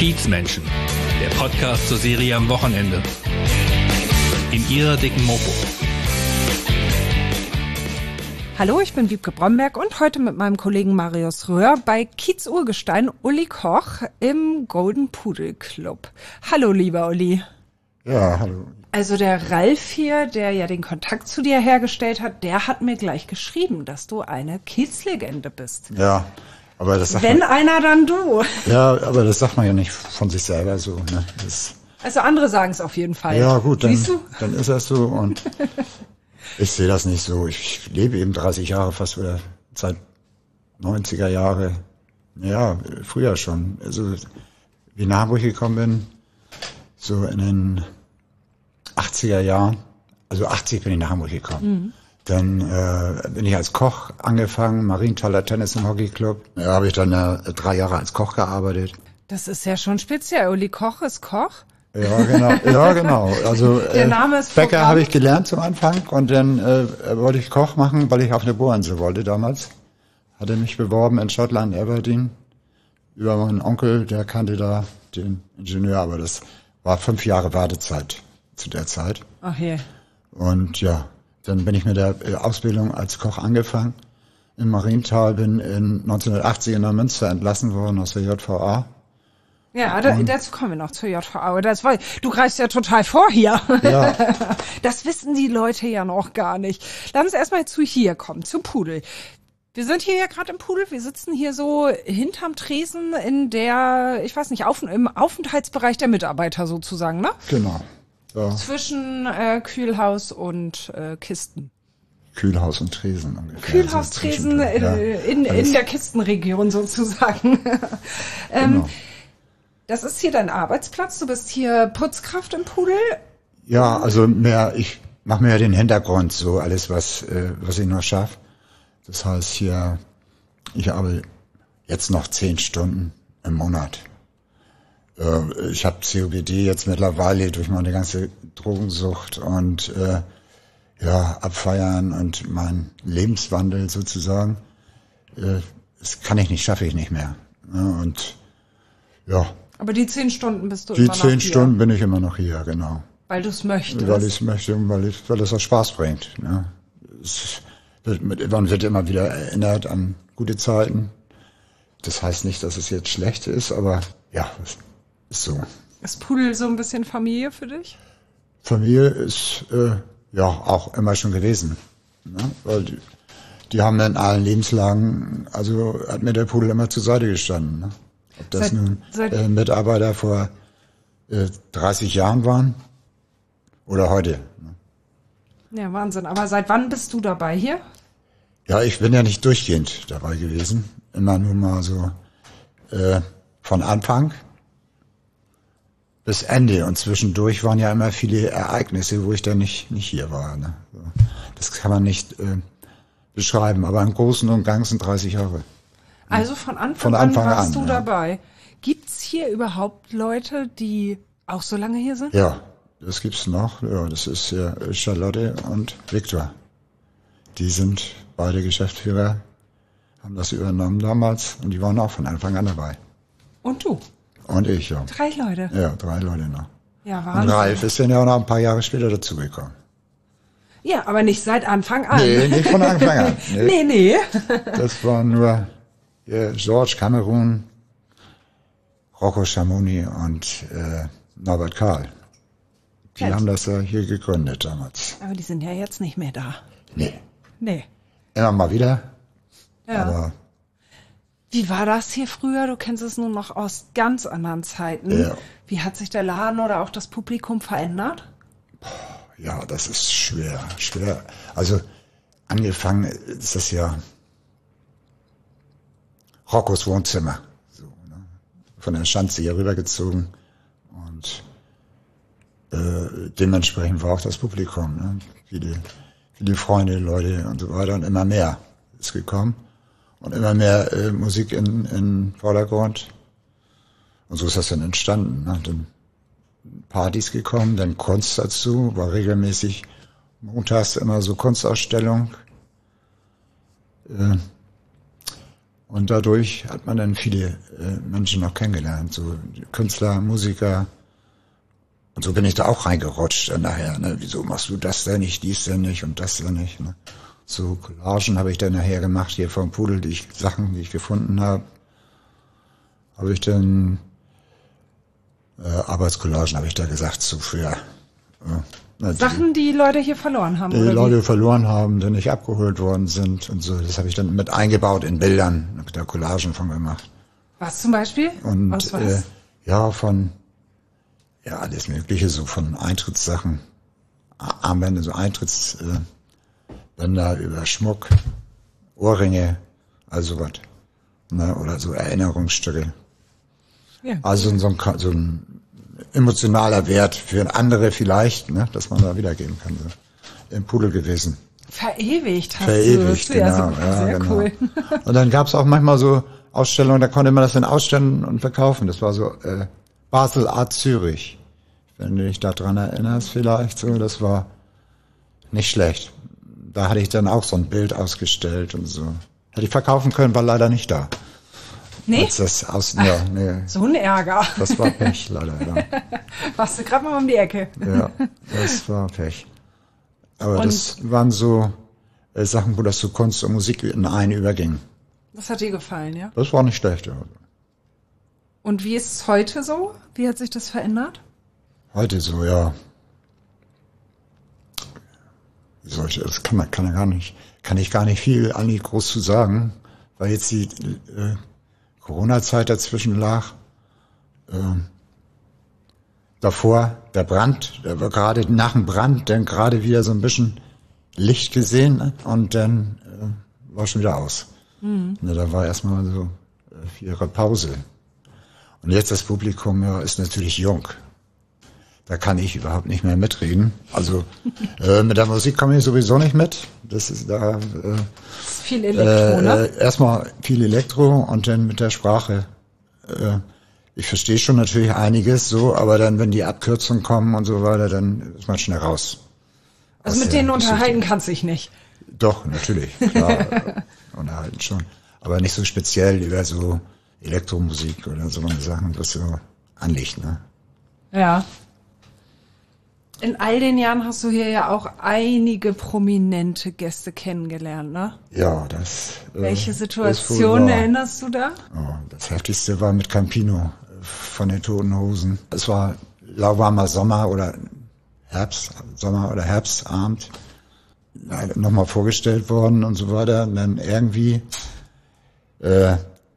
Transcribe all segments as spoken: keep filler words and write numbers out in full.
Kiezmenschen, der Podcast zur Serie am Wochenende. In ihrer dicken Mopo. Hallo, ich bin Wiebke Bromberg und heute mit meinem Kollegen Marius Röhr bei Kiez-Urgestein Uli Koch im Golden Pudel Club. Hallo, lieber Uli. Ja, hallo. Also der Ralf hier, der ja den Kontakt zu dir hergestellt hat, der hat mir gleich geschrieben, dass du eine Kiez-Legende bist. Ja, aber das sagt Wenn man, einer, dann du. Ja, aber das sagt man ja nicht von sich selber so. Ne? Das, Also andere sagen es auf jeden Fall. ja gut, dann, Siehst du? dann ist das so und ich sehe das nicht so. Ich lebe eben dreißig Jahre fast oder seit neunziger Jahre. Ja, früher schon. Also wie ich nach Hamburg gekommen bin, so in den achtziger Jahren, also achtzig bin ich nach Hamburg gekommen. Mhm. Dann äh, bin ich als Koch angefangen, Marienthaler Tennis- und Hockeyclub. Da habe ich dann äh, drei Jahre als Koch gearbeitet. Das ist ja schon speziell. Uli Koch ist Koch. Ja, genau. Ja, genau. Also Der Name ist äh, Bäcker Programm. habe ich gelernt zum Anfang und dann äh, wollte ich Koch machen, weil ich auf eine Bohrinsel wollte damals. Hatte mich beworben in Schottland, Aberdeen, über meinen Onkel, der kannte da den Ingenieur, aber das war fünf Jahre Wartezeit zu der Zeit. Ach je. Und ja, dann bin ich mit der Ausbildung als Koch angefangen. In Marienthal, bin in neunzehnhundertachtzig in Neumünster entlassen worden aus der J V A. Ja, da, dazu kommen wir noch zur J V A. Aber das war, du greifst ja total vor hier. Ja. Das wissen die Leute ja noch gar nicht. Lass uns erstmal zu hier kommen, zu Pudel. Wir sind hier ja gerade im Pudel. Wir sitzen hier so hinterm Tresen in der, ich weiß nicht, auf, im Aufenthaltsbereich der Mitarbeiter sozusagen, ne? Genau. Ja. Zwischen äh, Kühlhaus und äh, Kisten. Kühlhaus und Tresen ungefähr. Kühlhaus, So Tresen zwischendurch, in, ja. in, in Alles- der Kistenregion sozusagen. ähm, Genau. Das ist hier dein Arbeitsplatz. Du bist hier Putzkraft im Pudel. Ja, also mehr, ich mache mir den Hintergrund, so alles, was, äh, was ich noch schaffe. Das heißt hier, ich arbeite jetzt noch zehn Stunden im Monat. Äh, ich habe C O P D jetzt mittlerweile durch meine ganze Drogensucht und äh, ja, Abfeiern und mein Lebenswandel sozusagen. Äh, das kann ich nicht, schaffe ich nicht mehr. Ja, und ja, Aber die zehn Stunden bist du die immer noch zehn hier. Stunden bin ich immer noch hier, genau. Weil du es möchtest. Weil ich es möchte und weil, ich, weil es auch Spaß bringt. Ne? Es wird, mit, man wird immer wieder erinnert an gute Zeiten. Das heißt nicht, dass es jetzt schlecht ist, aber ja, es ist so. Ist Pudel so ein bisschen Familie für dich? Familie ist äh, ja auch immer schon gewesen. Ne? Weil die, die haben in allen Lebenslagen, also hat mir der Pudel immer zur Seite gestanden. Ne? Ob das Seit- nun seit- äh, Mitarbeiter vor äh, dreißig Jahren waren oder heute. Ne? Ja, Wahnsinn. Aber seit wann bist du dabei hier? Ja, ich bin ja nicht durchgehend dabei gewesen. Immer nur mal so äh, von Anfang bis Ende. Und zwischendurch waren ja immer viele Ereignisse, wo ich dann nicht, nicht hier war. Ne? So. Das kann man nicht äh, beschreiben. Aber im Großen und Ganzen dreißig Jahre. Also von Anfang, Von Anfang an warst an, du ja. dabei. Gibt's hier überhaupt Leute, die auch so lange hier sind? Ja, das gibt's noch. Ja, das ist ja Charlotte und Viktor. Die sind beide Geschäftsführer, haben das übernommen damals und die waren auch von Anfang an dabei. Und du? Und ich, ja. Drei Leute. Ja, drei Leute noch. Ja, Und Wahnsinn. Ralf ist dann ja auch noch ein paar Jahre später dazugekommen. Ja, aber nicht seit Anfang an. Nee, nicht von Anfang an. Nee, Nee. nee. Das war nur ja, George Cameron, Rocco Schamoni und äh, Norbert Karl. Die Ja. haben das ja hier gegründet damals. Aber die sind ja jetzt nicht mehr da. Nee, Nee. immer mal wieder. Ja. Aber Wie war das hier früher? Du kennst es nun noch aus ganz anderen Zeiten. Ja. Wie hat sich der Laden oder auch das Publikum verändert? ja, das ist schwer, schwer. Also angefangen ist das ja Roccos Wohnzimmer. So, ne? Von der Schanze hier rübergezogen. Und äh, dementsprechend war auch das Publikum. Ne? Viele, viele Freunde, Leute und so weiter. Und immer mehr ist gekommen. Und immer mehr äh, Musik in, in Vordergrund. Und so ist das dann entstanden. Ne? Dann Partys gekommen, dann Kunst dazu, war regelmäßig montags immer so Kunstausstellung. Äh, Und dadurch hat man dann viele äh, Menschen noch kennengelernt, so Künstler, Musiker. Und so bin ich da auch reingerutscht dann nachher. Ne? Wieso machst du das denn nicht, dies denn nicht und das denn nicht? Ne? So Collagen habe ich dann nachher gemacht, hier vom Pudel, die ich, Sachen, die ich gefunden habe. Habe ich dann, äh, Arbeitscollagen habe ich da gesagt, so früher. Ja, Sachen, die Leute hier verloren haben, die oder Leute wie? verloren haben, die nicht abgeholt worden sind und so. Das habe ich dann mit eingebaut in Bildern, habe da Collagen von gemacht. Was zum Beispiel? Und Aus was? Äh, ja, von ja alles Mögliche, so von Eintrittssachen, Armbänder, so Eintrittsbänder äh, über Schmuck, Ohrringe, also was. Ne, oder so Erinnerungsstücke. Ja. Also so ein, so ein emotionaler Wert für andere vielleicht, ne, dass man da wiedergeben kann. So. Im Pudel gewesen. Verewigt hast Verewigt, du. genau. Ja, super, Ja, sehr genau. cool. Und dann gab's auch manchmal so Ausstellungen, da konnte man das dann ausstellen und verkaufen. Das war so äh, Basel Art Zürich. Wenn du dich daran erinnerst vielleicht, so, das war nicht schlecht. Da hatte ich dann auch so ein Bild ausgestellt und so. Hätte ich verkaufen können, war leider nicht da. Nee? Als das aus, ja, nee. So ein Ärger. Das war Pech, leider, ja. Warst du gerade mal um die Ecke. Ja, das war Pech. Aber Und- das waren so äh, Sachen, wo das so Kunst und Musik in einen überging. Das hat dir gefallen, ja? Das war nicht schlecht, ja. Und wie ist es heute so? Wie hat sich das verändert? Heute so, ja. Wie soll ich, das kann man, kann man gar nicht, kann ich gar nicht viel eigentlich groß zu sagen, weil jetzt die äh, Corona-Zeit dazwischen lag. Ähm, davor, der Brand, der war gerade nach dem Brand, dann gerade wieder so ein bisschen Licht gesehen, ne? Und dann äh, war schon wieder aus. Mhm. Ne, da war erstmal so äh, vier Jahre Pause. Und jetzt das Publikum, ja, ist natürlich jung. Da kann ich überhaupt nicht mehr mitreden. Also äh, mit der Musik komme ich sowieso nicht mit. Das ist da äh, Viel Elektro, äh, ne? äh, erstmal viel Elektro und dann mit der Sprache. Äh, ich verstehe schon natürlich einiges so, aber dann, wenn die Abkürzungen kommen und so weiter, dann ist man schnell raus. Also Aus mit der denen unterhalten Geschichte. kannst du dich nicht. Doch, natürlich, klar. Unterhalten schon. Aber nicht so speziell über so Elektromusik oder so Sachen, was so anliegt, ne? Ja. In all den Jahren hast du hier ja auch einige prominente Gäste kennengelernt, ne? Ja, das. Äh, Welche ist wohl Situation wahr. erinnerst du da? Oh, das heftigste war mit Campino äh, von den Toten Hosen. Es war lauwarmer Sommer oder Herbst, Sommer oder Herbstabend. Nochmal vorgestellt worden und so weiter. Und dann irgendwie äh,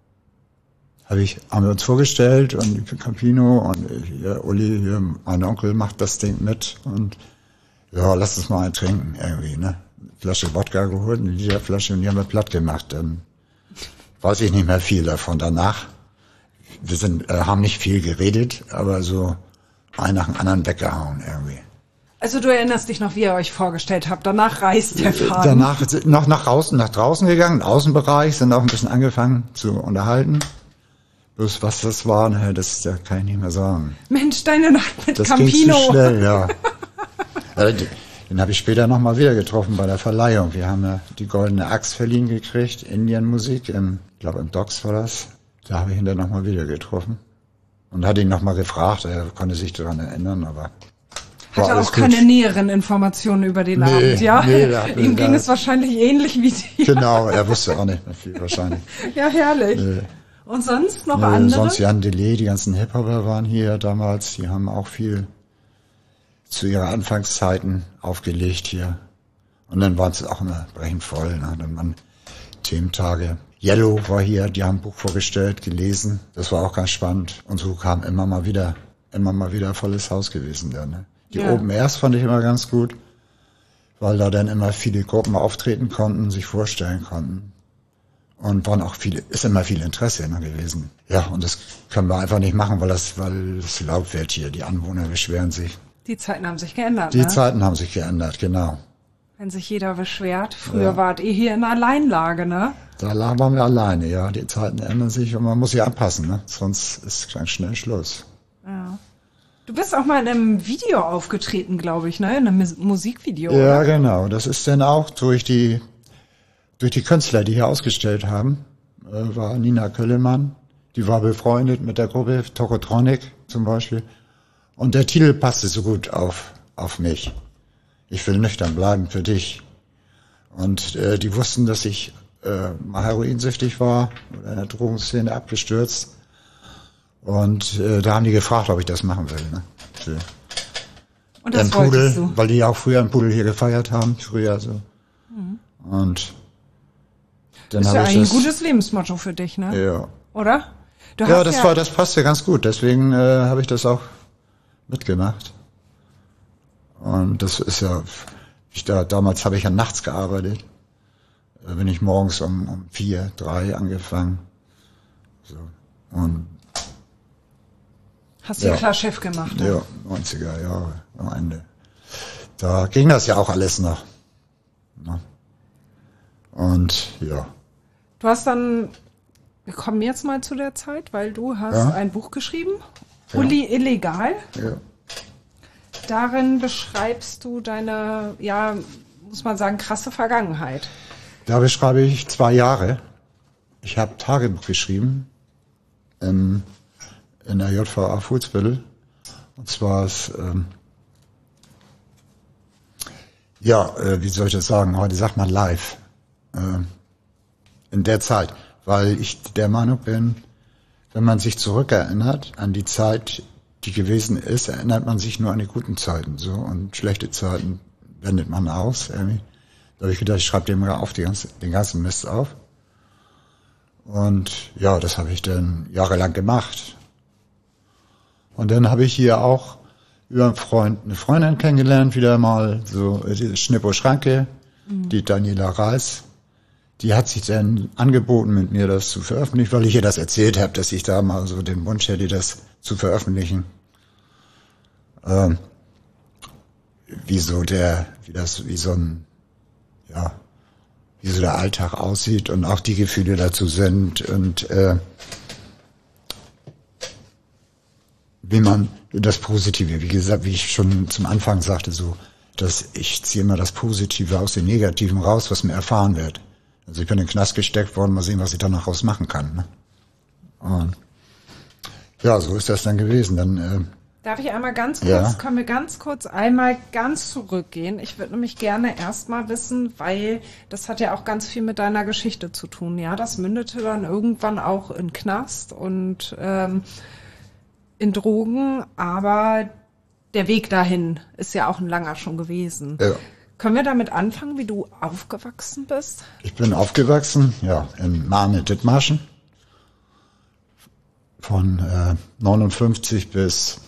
habe ich, haben wir uns vorgestellt und ich bin Campino und hier, Uli, hier, mein Onkel macht das Ding mit und ja, lass uns mal einen trinken irgendwie, ne? Flasche Wodka geholt, eine Literflasche und die haben wir platt gemacht. Dann weiß ich nicht mehr viel davon. Danach, wir sind, äh, haben nicht viel geredet, aber so einen nach dem anderen weggehauen irgendwie. Also du erinnerst dich noch, wie ihr euch vorgestellt habt. Danach reißt der Faden. Danach sind noch nach draußen, nach draußen gegangen, Außenbereich, sind auch ein bisschen angefangen zu unterhalten. Bloß was das war, ne, das, das kann ich nicht mehr sagen. Mensch, deine Nacht mit Das Campino. ging zu schnell, ja. Ja, den den habe ich später nochmal wieder getroffen bei der Verleihung. Wir haben ja die Goldene Axt verliehen gekriegt, Indienmusik, im, ich glaube im Docks war das. Da habe ich ihn dann nochmal wieder getroffen. Und hatte ihn nochmal gefragt, er konnte sich daran erinnern, aber... war Hatte alles auch gut. keine näheren Informationen über den Nee, Abend, ja? nee, da hat- Ihm ging da- es wahrscheinlich ähnlich wie dir. Genau, er wusste auch nicht mehr viel wahrscheinlich. Ja, herrlich. Nee. Und sonst noch Äh, andere? sonst Jan Delay, die ganzen Hip-Hopper waren hier damals, die haben auch viel zu ihrer Anfangszeiten aufgelegt hier. Und dann waren es auch immer brechend voll, ne? Dann waren Thementage. Yellow war hier, die haben ein Buch vorgestellt, gelesen. Das war auch ganz spannend. Und so kam immer mal wieder, immer mal wieder volles Haus gewesen da, ne? Die Ja. Open Airs fand ich immer ganz gut, weil da dann immer viele Gruppen auftreten konnten, sich vorstellen konnten. Und waren auch viele, ist immer viel Interesse immer gewesen. Ja, und das können wir einfach nicht machen, weil das, weil es laut wird hier. Die Anwohner beschweren sich. Die Zeiten haben sich geändert, Die ne? Zeiten haben sich geändert, genau. Wenn sich jeder beschwert. Früher Ja. wart ihr hier in Alleinlage, ne? Da lagen- waren wir alleine, ja. Die Zeiten ändern sich und man muss sich anpassen, ne? Sonst ist ganz schnell Schluss. Ja. Du bist auch mal in einem Video aufgetreten, glaube ich, ne? In einem Mus- Musikvideo, Ja, oder? genau. Das ist dann auch durch die, durch die Künstler, die hier ausgestellt haben. äh, war Nina Köllemann. Die war befreundet mit der Gruppe Tokotronic zum Beispiel. Und der Titel passte so gut auf, auf mich. Ich will nüchtern bleiben für dich. Und äh, die wussten, dass ich äh, mal heroinsüchtig war oder in der Drogenszene abgestürzt. Und äh, da haben die gefragt, ob ich das machen will. Ne? So. Und das Pudel, wolltest du? Weil die auch früher einen Pudel hier gefeiert haben, früher so. Mhm. Und dann ist habe ja ich eigentlich das, ein gutes Lebensmotto für dich, ne? Ja. Oder? Du Ja, hast das war, das passte ganz gut. Deswegen äh, habe ich das auch mitgemacht. Und das ist ja, ich da damals habe ich ja nachts gearbeitet. Da bin ich morgens um, um vier, drei angefangen. So. Und hast du ja klar Chef gemacht. Ne? Ja, neunziger Jahre am Ende. Da ging das ja auch alles noch. Ne? Und ja. Du hast dann, wir kommen jetzt mal zu der Zeit, weil du hast Ja. ein Buch geschrieben, Ja. Uli illegal. Ja. Darin beschreibst du deine, ja, muss man sagen, krasse Vergangenheit. Da beschreibe ich zwei Jahre. Ich habe Tagebuch geschrieben in, in der J V A Fuhlsbüttel. Und zwar ist, ähm, ja, äh, wie soll ich das sagen? Heute sagt man live. Äh, in der Zeit. Weil ich der Meinung bin, wenn man sich zurückerinnert an die Zeit, die gewesen ist, erinnert man sich nur an die guten Zeiten. So, und schlechte Zeiten wendet man aus. Irgendwie. Da habe ich gedacht, ich schreibe dem mal auf, die ganze, den ganzen Mist auf. Und ja, das habe ich dann jahrelang gemacht. Und dann habe ich hier auch über einen Freund eine Freundin kennengelernt, wieder mal, so diese Schnippo Schranke, mhm. die Daniela Reis. Die hat sich dann angeboten, mit mir das zu veröffentlichen, weil ich ihr das erzählt habe, dass ich da mal so den Wunsch hätte, das zu veröffentlichen. Ähm, wie so der, wie das, wie so ein, ja, wie so der Alltag aussieht und auch die Gefühle dazu sind und äh, wie man das Positive, wie gesagt, wie ich schon zum Anfang sagte, so, dass ich ziehe immer das Positive aus dem Negativen raus, was mir erfahren wird. Also ich bin in den Knast gesteckt worden, mal sehen, was ich da noch raus machen kann. Ne? Und ja, so ist das dann gewesen. Dann äh, Darf ich einmal ganz kurz, ja. können wir ganz kurz einmal ganz zurückgehen? Ich würde nämlich gerne erstmal wissen, weil das hat ja auch ganz viel mit deiner Geschichte zu tun. Ja, das mündete dann irgendwann auch in Knast und ähm, in Drogen, aber der Weg dahin ist ja auch ein langer schon gewesen. ja. Können wir damit anfangen, wie du aufgewachsen bist? Ich bin aufgewachsen, ja, in Mahne-Dithmarschen. Von äh, neunundfünfzig bis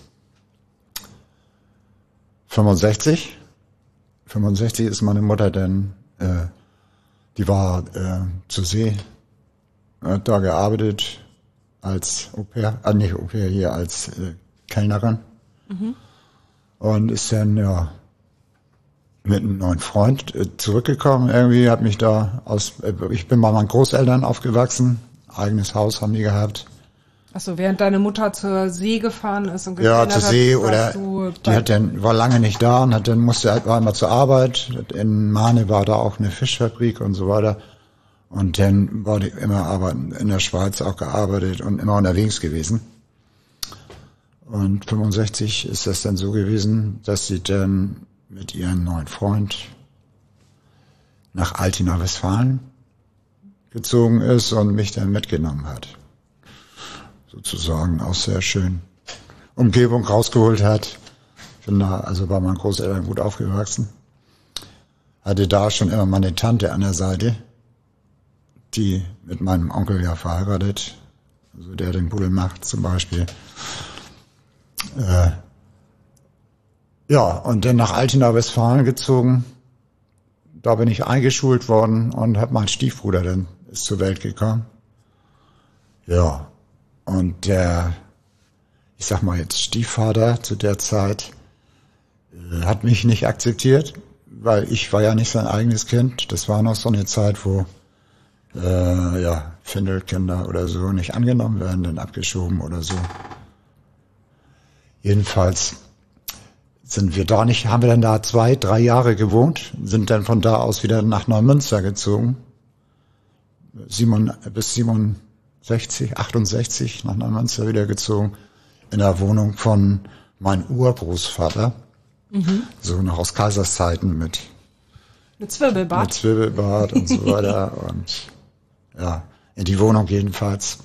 fünfundsechzig. fünfundsechzig ist meine Mutter dann, äh, die war äh, zur See, hat da gearbeitet als Au-pair, ah nicht Au-pair, hier als äh, Kellnerin. Mhm. Und ist dann, ja, mit einem neuen Freund äh, zurückgekommen. Irgendwie hat mich da aus, äh, ich bin bei meinen Großeltern aufgewachsen, eigenes Haus haben die gehabt. Achso, während deine Mutter zur See gefahren ist und Ja, zur hat, See warst oder du die hat dann, war lange nicht da und hat dann musste halt war immer zur Arbeit. In Mahne war da auch eine Fischfabrik und so weiter. Und dann war die immer arbeiten, in der Schweiz auch gearbeitet und immer unterwegs gewesen. Und fünfundsechzig ist das dann so gewesen, dass sie dann mit ihrem neuen Freund nach Altena, Westfalen gezogen ist und mich dann mitgenommen hat. Sozusagen aus sehr schönen Umgebung rausgeholt hat. Ich bin da also bei meinen Großeltern gut aufgewachsen. Hatte da schon immer meine Tante an der Seite, die mit meinem Onkel ja verheiratet, also der den Pudel macht zum Beispiel. Äh, ja, und dann nach Altena, Westfalen gezogen. Da bin ich eingeschult worden und habe mein Stiefbruder dann ist zur Welt gekommen. Ja, und der, ich sag mal jetzt Stiefvater zu der Zeit, äh, hat mich nicht akzeptiert, weil ich war ja nicht sein eigenes Kind. Das war noch so eine Zeit, wo äh, ja Findelkinder oder so nicht angenommen werden, dann abgeschoben oder so. Jedenfalls sind wir da nicht, haben wir dann da zwei, drei Jahre gewohnt, sind dann von da aus wieder nach Neumünster gezogen. sieben, bis siebenundsechzig, achtundsechzig nach Neumünster wieder gezogen, in der Wohnung von meinem Urgroßvater, mhm. so noch aus Kaiserszeiten mit, mit Zwirbelbad. Mit Zwirbelbad und so weiter. Und ja, in die Wohnung jedenfalls.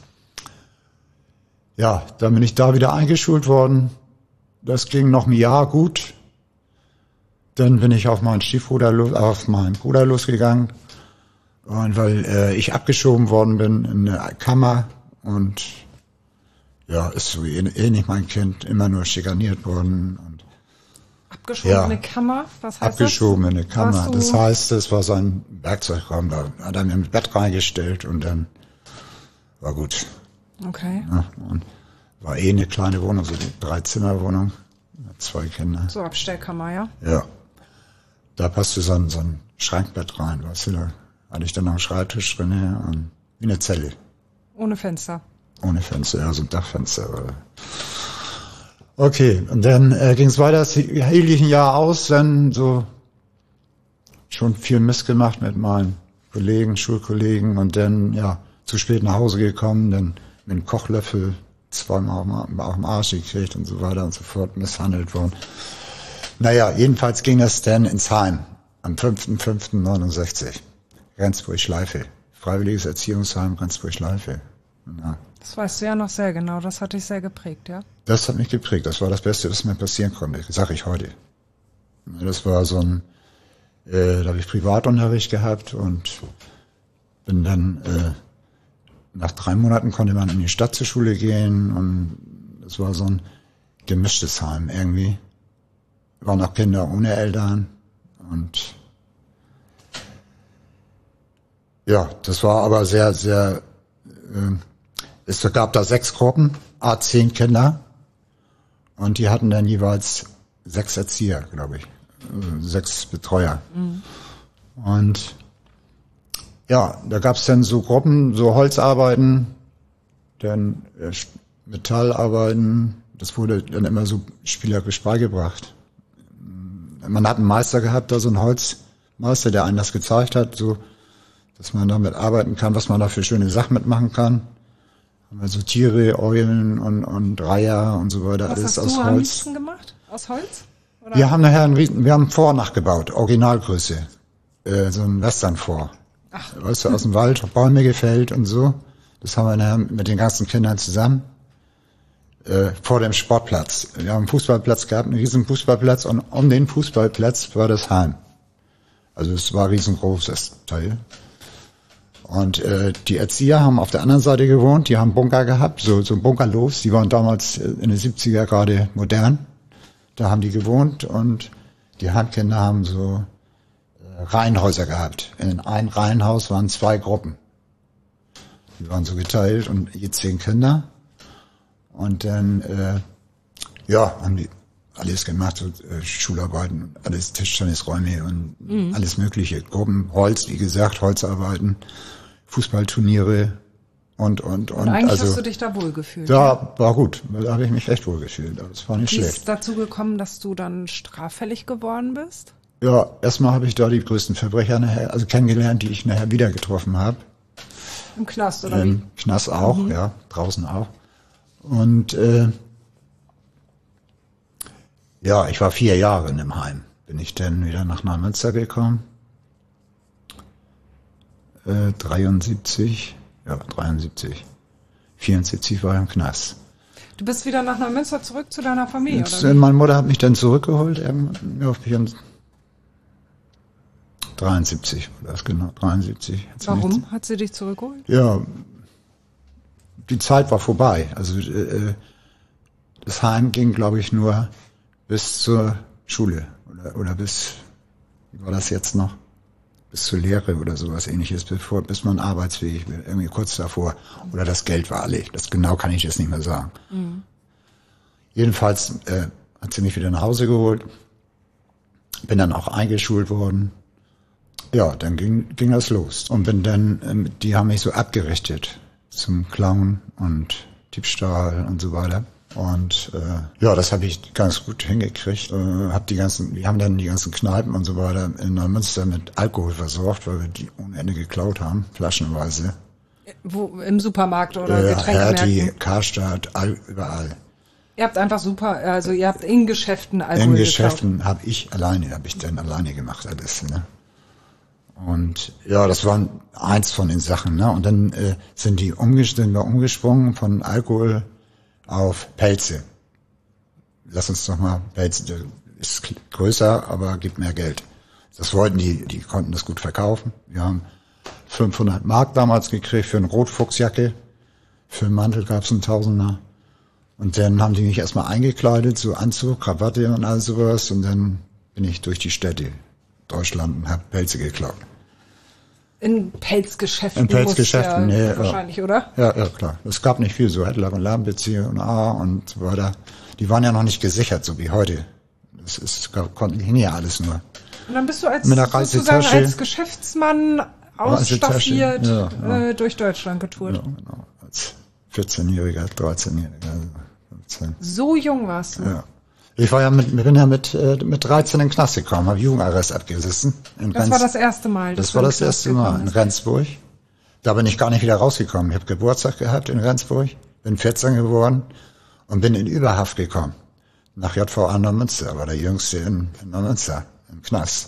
Ja, dann bin ich da wieder eingeschult worden. Das ging noch ein Jahr gut. Dann bin ich auf meinen Stiefbruder, auf meinen Bruder losgegangen. Und weil äh, ich abgeschoben worden bin in eine Kammer und ja, ist so eh, eh nicht mein Kind, immer nur schikaniert worden. Und abgeschoben ja, in eine Kammer? Was heißt abgeschoben das? in eine Kammer. Das heißt, es war sein Werkzeugraum, da hat er mir ein Bett reingestellt und dann war gut. Okay. Ja, und war eh eine kleine Wohnung, so eine Dreizimmerwohnung mit zwei Kindern. So Abstellkammer, ja? Ja. Da passte so ein, so ein Schrankbett rein, weißt du, da hatte ich dann noch einen Schreibtisch drin, ja, und wie eine Zelle. Ohne Fenster? Ohne Fenster, ja, so ein Dachfenster. Oder. Okay, und dann äh, ging es weiter, das hielt ich ein Jahr aus, dann so schon viel Mist gemacht mit meinen Kollegen, Schulkollegen und dann, ja, zu spät nach Hause gekommen, dann mit einem Kochlöffel zweimal auf dem Arsch gekriegt und so weiter und so fort, misshandelt worden. Naja, jedenfalls ging das dann ins Heim am fünfter fünfter neunundsechzig. Rendsburg-Schleife. Freiwilliges Erziehungsheim Rendsburg-Schleife. Ja. Das weißt du ja noch sehr genau, das hat dich sehr geprägt, ja? Das hat mich geprägt, das war das Beste, was mir passieren konnte, sage ich heute. Das war so ein, äh, da habe ich Privatunterricht gehabt und bin dann, äh, nach drei Monaten konnte man in die Stadt zur Schule gehen und es war so ein gemischtes Heim irgendwie. Waren auch Kinder ohne Eltern und ja, das war aber sehr, sehr, äh, es gab da sechs Gruppen, a zehn Kinder und die hatten dann jeweils sechs Erzieher, glaube ich, äh, sechs Betreuer. Mhm. Und ja, da gab's dann so Gruppen, so Holzarbeiten, dann äh, Metallarbeiten, das wurde dann immer so spielerisch beigebracht. Man hat einen Meister gehabt, da so ein Holzmeister, der einen das gezeigt hat, so, dass man damit arbeiten kann, was man da für schöne Sachen mitmachen kann. Haben wir so Tiere, Eulen und, und Reiher und so weiter, was alles hast aus du Holz. Am liebsten gemacht? Aus Holz? Oder? Wir haben nachher einen Riesen, wir haben einen Fort nachgebaut, Originalgröße, äh, so ein Western-Fort. Ach. Weißt du, aus dem Wald, Bäume gefällt und so. Das haben wir nachher mit den ganzen Kindern zusammen. Äh, vor dem Sportplatz. Wir haben einen Fußballplatz gehabt, einen riesen Fußballplatz und um den Fußballplatz war das Heim. Also es war riesengroß, das Teil. Und äh, die Erzieher haben auf der anderen Seite gewohnt, die haben Bunker gehabt, so, so Bunkerlofs, die waren damals in den siebziger gerade modern. Da haben die gewohnt und die Heimkinder haben so äh, Reihenhäuser gehabt. In einem Reihenhaus waren zwei Gruppen. Die waren so geteilt und je zehn Kinder. Und dann, äh, ja, haben die alles gemacht, so, äh, Schularbeiten, alles Tischtennisräume und mhm. alles mögliche. Gruppen, Holz, wie gesagt, Holzarbeiten, Fußballturniere und, und, und. Und eigentlich also, hast du dich da wohlgefühlt? Ja, ja? War gut. Da habe ich mich echt wohlgefühlt. Das war nicht Wie schlecht. ist es dazu gekommen, dass du dann straffällig geworden bist? Ja, erstmal habe ich da die größten Verbrecher nachher, also kennengelernt, die ich nachher wieder getroffen habe. Im Knast, oder Im wie? Knast auch, mhm. ja, draußen auch. Und äh, ja, ich war vier Jahre in dem Heim. Bin ich dann wieder nach Neumünster gekommen. Äh, dreiundsiebzig, ja, dreiundsiebzig. vierundsiebzig war ich im Knast. Du bist wieder nach Neumünster zurück zu deiner Familie, Jetzt, oder wie? Meine Mutter hat mich dann zurückgeholt, irgendwann auf dreiundsiebzig, war das genau, dreiundsiebzig. Warum hat sie dich zurückgeholt? Ja, die Zeit war vorbei. Also äh, das Heim ging, glaube ich, nur bis zur Schule oder, oder bis, wie war das jetzt noch? Bis zur Lehre oder sowas Ähnliches, bevor, bis man arbeitsfähig wird, irgendwie kurz davor. Oder das Geld war alle. Das genau kann ich jetzt nicht mehr sagen. Mhm. Jedenfalls äh, hat sie mich wieder nach Hause geholt. Bin dann auch eingeschult worden. Ja, dann ging, ging das los. Und bin dann, ähm, die haben mich so abgerichtet zum Klauen und Diebstahl und so weiter. Und äh, ja, das habe ich ganz gut hingekriegt. Äh, hab die ganzen, wir haben dann die ganzen Kneipen und so weiter in Neumünster mit Alkohol versorgt, weil wir die ohne Ende geklaut haben, flaschenweise. Wo, im Supermarkt oder äh, Getränkemärkten? Hertie, Karstadt, all, überall. Ihr habt einfach super, also ihr habt in Geschäften Alkohol In gekauft. Geschäften habe ich alleine, habe ich dann alleine gemacht alles. Ne? Und ja, das war eins von den Sachen. Ne? Und dann äh, sind die umgesprungen, wir umgesprungen von Alkohol auf Pelze. Lass uns doch mal, Pelze das ist größer, aber gibt mehr Geld. Das wollten die, die konnten das gut verkaufen. Wir haben fünfhundert Mark damals gekriegt für eine Rotfuchsjacke. Für einen Mantel gab es einen Tausender. Und dann haben die mich erstmal eingekleidet, so Anzug, Krawatte und all sowas. Und dann bin ich durch die Städte Deutschland und habe Pelze geklaut. In Pelzgeschäften. In Pelzgeschäften, ja, ja, wahrscheinlich, ja. oder? Ja, ja, klar. Es gab nicht viel, so Headlock und Ladenbezieher und A und so weiter. Die waren ja noch nicht gesichert, so wie heute. Das ist, konnten die ja alles nur. Und dann bist du als, Mit einer sozusagen Reisetasche. als Geschäftsmann ausstaffiert Ja, ja. äh, durch Deutschland getourt. Ja, genau. Als vierzehnjähriger, dreizehnjähriger, also fünfzehn. So jung warst du. Ja. Ich war ja mit, bin ja mit, äh, mit dreizehn in den Knast gekommen, habe Jugendarrest abgesessen. In Das Renz, war das erste Mal. Das dass war du in das den erste Knast Mal gekommen in bist. Rendsburg. Da bin ich gar nicht wieder rausgekommen. Ich habe Geburtstag gehabt in Rendsburg, bin vierzehn geworden und bin in Überhaft gekommen. Nach J V A Neumünster, war der Jüngste in, in Neumünster, im Knast.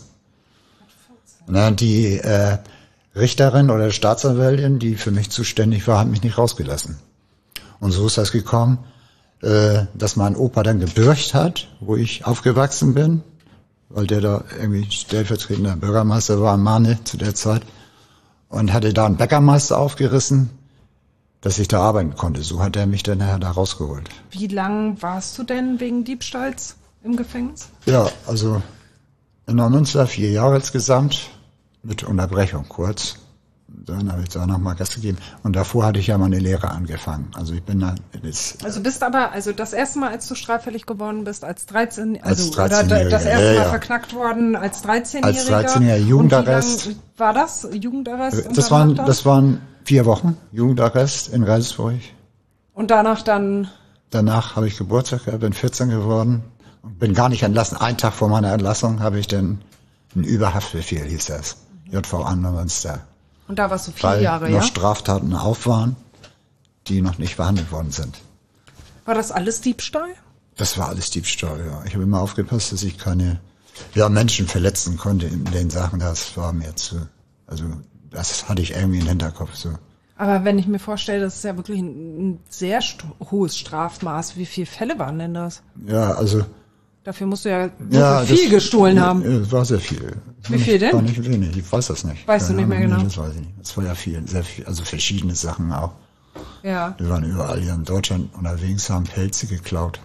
Und dann die äh, Richterin oder Staatsanwältin, die für mich zuständig war, hat mich nicht rausgelassen. Und so ist das gekommen, äh, dass mein Opa dann gebürgt hat, wo ich aufgewachsen bin, weil der da irgendwie stellvertretender Bürgermeister war in Mahne zu der Zeit, und hatte da einen Bäckermeister aufgerissen, dass ich da arbeiten konnte. So hat er mich dann nachher da rausgeholt. Wie lang warst du denn wegen Diebstahls im Gefängnis? Ja, also in Neumünster vier Jahre insgesamt, mit Unterbrechung kurz. Dann habe ich da nochmal Gas gegeben. Und davor hatte ich ja meine Lehre angefangen. Also ich bin da jetzt... Also bist aber, also das erste Mal, als du straffällig geworden bist, als dreizehn, also Als oder dreizehnjähriger, das erste ja, Mal ja. verknackt worden als dreizehnjähriger. Als dreizehnjähriger Jugendarrest. Und wie lang war das? Jugendarrest? und Das danach waren, dann? das waren vier Wochen Jugendarrest in Rendsburg. Und danach dann, Danach habe ich Geburtstag gehabt, bin vierzehn geworden und bin gar nicht entlassen. Einen Tag vor meiner Entlassung habe ich dann einen Überhaftbefehl, hieß das. J V A Neumünster. und da warst du vier Weil Jahre, noch ja? Straftaten auf waren, die noch nicht behandelt worden sind. War das alles Diebstahl? Das war alles Diebstahl, ja. Ich habe immer aufgepasst, dass ich keine ja, Menschen verletzen konnte in den Sachen. Das war mir zu, also das hatte ich irgendwie im Hinterkopf so. Aber wenn ich mir vorstelle, das ist ja wirklich ein, ein sehr st- hohes Strafmaß. Wie viele Fälle waren denn das? Ja, also Dafür musst du ja, ja, viel das, gestohlen haben. Ja, das war sehr viel. Wie viel denn? War nicht wenig, ich weiß das nicht. Weißt du nicht mehr genau? Das weiß ich nicht. Das war ja viel, sehr viel, also verschiedene Sachen auch. Ja, Wir waren überall hier in Deutschland unterwegs, haben Pelze geklaut.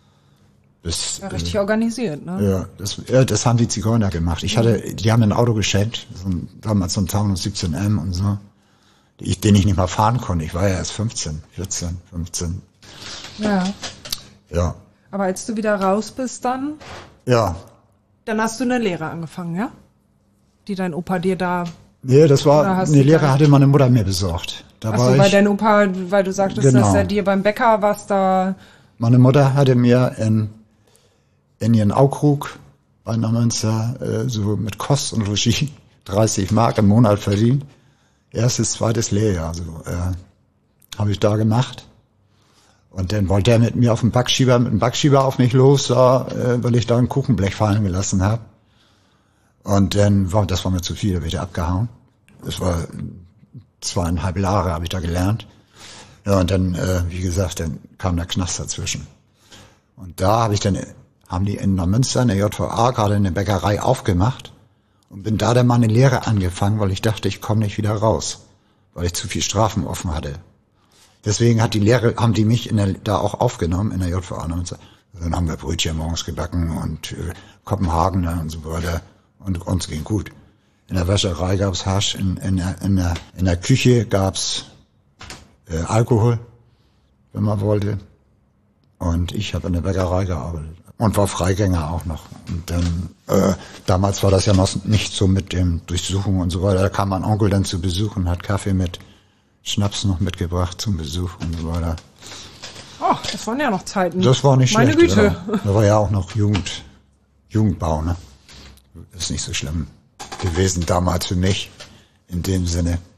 Bis, ja richtig organisiert, ne? Ja, das, ja, das haben die Zigeuner gemacht. Ich hatte, die haben mir ein Auto geschenkt, so ein, damals so ein Taunus siebzehn M und so, ich, den ich nicht mal fahren konnte. Ich war ja erst fünfzehn, vierzehn, fünfzehn. Ja. Ja, Aber als du wieder raus bist dann, ja. dann hast du eine Lehre angefangen, ja? Die dein Opa dir da, Nee, das Oder war, hast eine du Lehre da- hatte meine Mutter mir besorgt. Da ach war so, weil ich, dein Opa, weil du sagtest, Genau. dass er dir beim Bäcker was da, meine Mutter hatte mir in, in ihren Aukrug bei Neumünster äh, so mit Kost und Logis dreißig Mark im Monat verdient. Erstes, zweites Lehrjahr, so äh, habe ich da gemacht. Und dann wollte er mit mir auf dem Backschieber, mit dem Backschieber auf mich los, da, äh, weil ich da ein Kuchenblech fallen gelassen habe. Und dann war, das war mir zu viel, da bin ich abgehauen. Das war zweieinhalb Jahre habe ich da gelernt. Ja, und dann, äh, wie gesagt, dann kam der Knast dazwischen. Und da habe ich dann, haben die in Neumünster in der J V A gerade eine Bäckerei aufgemacht und bin da dann meine Lehre angefangen, weil ich dachte, ich komme nicht wieder raus, weil ich zu viel Strafen offen hatte. Deswegen hat die Lehre, haben die mich in der, da auch aufgenommen in der J V A Neumünster. Dann haben wir Brötchen morgens gebacken und äh, Kopenhagener und so weiter und uns ging gut. In der Wäscherei gab's Hasch, in, in, der, in, der, in der Küche gab's äh, Alkohol, wenn man wollte. Und ich habe in der Bäckerei gearbeitet und war Freigänger auch noch. Und dann, äh, damals war das ja noch nicht so mit dem Durchsuchen und so weiter. Da kam mein Onkel dann zu Besuch und hat Kaffee mit Schnaps noch mitgebracht zum Besuch und so weiter. oh, das waren ja noch Zeiten. Das war nicht Meine schlecht. Güte. Ja. Da war ja auch noch Jugend, Jugendbau, ne? Ist nicht so schlimm gewesen damals für mich, in dem Sinne.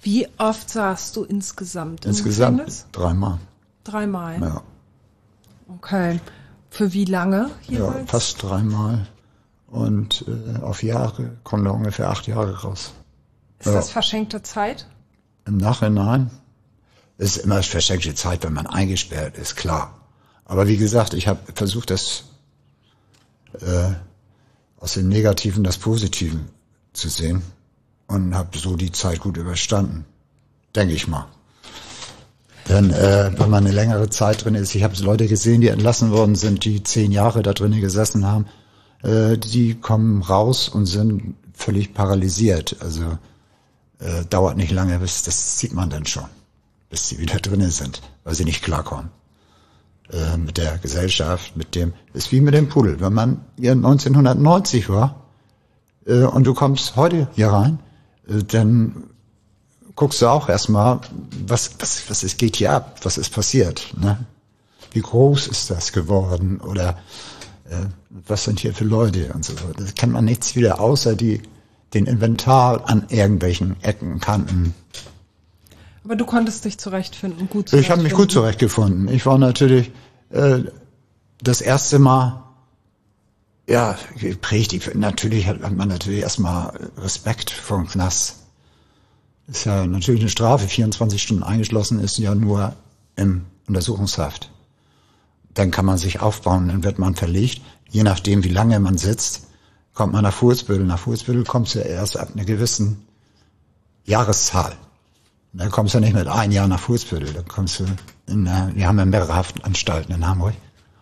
Wie oft saßt du insgesamt? Insgesamt Gefängnis? dreimal. Dreimal? Ja. Okay. Für wie lange jeweils? Ja, fast dreimal. Und äh, auf Jahre kommen da ungefähr acht Jahre raus. Ist ja. das verschenkte Zeit? Im Nachhinein ist immer verschenkte Zeit, wenn man eingesperrt ist, klar. Aber wie gesagt, ich habe versucht, das äh, aus dem Negativen das Positive zu sehen und habe so die Zeit gut überstanden, denke ich mal. Denn äh, wenn man eine längere Zeit drin ist, ich habe Leute gesehen, die entlassen worden sind, die zehn Jahre da drinnen gesessen haben, äh, die kommen raus und sind völlig paralysiert. Also äh, dauert nicht lange, bis das sieht man dann schon, bis sie wieder drinnen sind, weil sie nicht klarkommen äh, mit der Gesellschaft, mit dem, ist wie mit dem Pudel. Wenn man hier neunzehnhundertneunzig war äh, und du kommst heute hier rein, äh, dann guckst du auch erstmal, was, was, was ist, geht hier ab, was ist passiert, ne? Wie groß ist das geworden oder äh, was sind hier für Leute und so. Das kennt man nichts wieder, außer die, den Inventar an irgendwelchen Ecken, Kanten. Aber du konntest dich zurechtfinden, gut zurechtfinden. Ich habe mich gut zurechtgefunden. Ich war natürlich äh, das erste Mal, ja, geprägt. Ich, natürlich hat man natürlich erstmal Respekt vor dem Knast. Ist ja natürlich eine Strafe, vierundzwanzig Stunden eingeschlossen, ist ja nur im Untersuchungshaft. Dann kann man sich aufbauen, dann wird man verlegt. Je nachdem, wie lange man sitzt, kommt man nach Fuhlsbüttel. Nach Fuhlsbüttel kommst du ja erst ab einer gewissen Jahreszahl. Dann kommst du nicht mit ein Jahr nach Fuhlsbüttel. Dann kommst du in, wir haben ja mehrere Haftanstalten in Hamburg.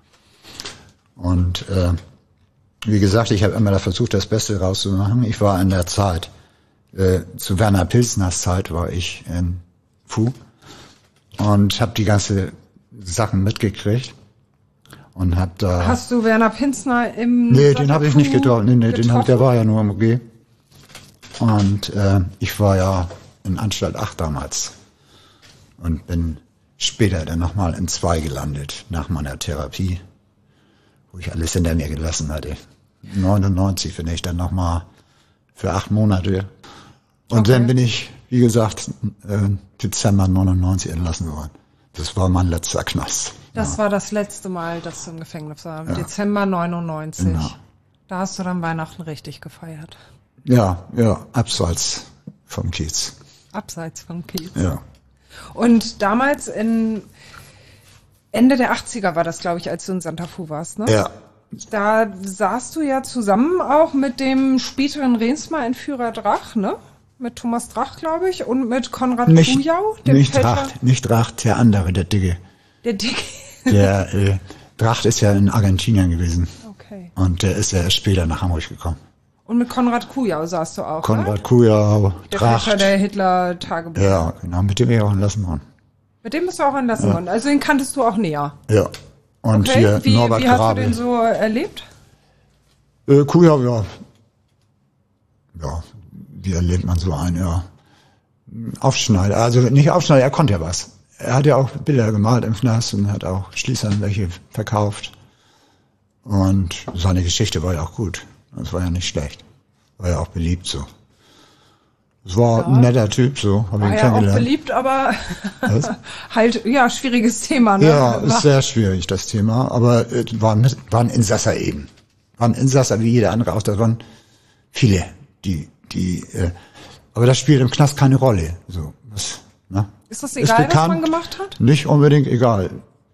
Und äh, wie gesagt, ich habe immer da versucht, das Beste rauszumachen. Ich war in der Zeit, Äh, zu Werner Pilsners Zeit war ich in Fu und habe die ganze Sachen mitgekriegt und hab da. Hast du Werner Pilsner im? Nee, den habe ich nicht getroffen. Nee, nee, den hab, der war ja nur im O G. Und äh, ich war ja in Anstalt acht damals und bin später dann nochmal in zwei gelandet nach meiner Therapie, wo ich alles hinter mir gelassen hatte. neunundneunzig bin ich dann nochmal für acht Monate. Und okay. Dann bin ich, wie gesagt, äh, Dezember neunundneunzig entlassen worden. Das war mein letzter Knast. Das ja. war das letzte Mal, dass du im Gefängnis warst. Ja. Dezember neunundneunzig. Genau. Da hast du dann Weihnachten richtig gefeiert. Ja, ja, abseits vom Kiez. Abseits vom Kiez. Ja. Und damals in Ende der achtziger war das, glaube ich, als du in Santa Fu warst, ne? Ja. Da saßt du ja zusammen auch mit dem späteren Reemsmar-Entführer Drach, ne? Mit Thomas Drach, glaube ich, und mit Konrad nicht, Kujau. Dem nicht Drach, nicht Drach, der andere, der Dicke. Der Dicke. Der äh, Drach ist ja in Argentinien gewesen. Okay. Und der ist ja erst später nach Hamburg gekommen. Und mit Konrad Kujau saßt du auch, Konrad Kujau, Drach. Der Väter der Hitler-Tagebuch. Ja, genau, mit dem bin ich auch entlassen worden. Mit dem bist du auch entlassen ja. worden. Also den kanntest du auch näher. Ja. Und okay. hier wie, Norbert wie hast Grabe. du den so erlebt? Äh, Kujau, ja. Ja, wie erlebt man so einen, ja. Aufschneider, also nicht Aufschneider, er konnte ja was. Er hat ja auch Bilder gemalt im Knast und hat auch Schließern welche verkauft. Und seine Geschichte war ja auch gut. Das war ja nicht schlecht. War ja auch beliebt so. Es war ja. ein netter Typ, so, habe ich ihn kennengelernt. War ja auch beliebt, aber halt, ja, schwieriges Thema, ne? Ja, ist sehr schwierig, das Thema, aber äh, war, ein, war ein Insasser eben. War ein Insasser wie jeder andere auch, da waren viele, die, die, äh, aber das spielt im Knast keine Rolle, so, was, ne? Ist das egal, ist bekannt, was man gemacht hat? Nicht unbedingt egal.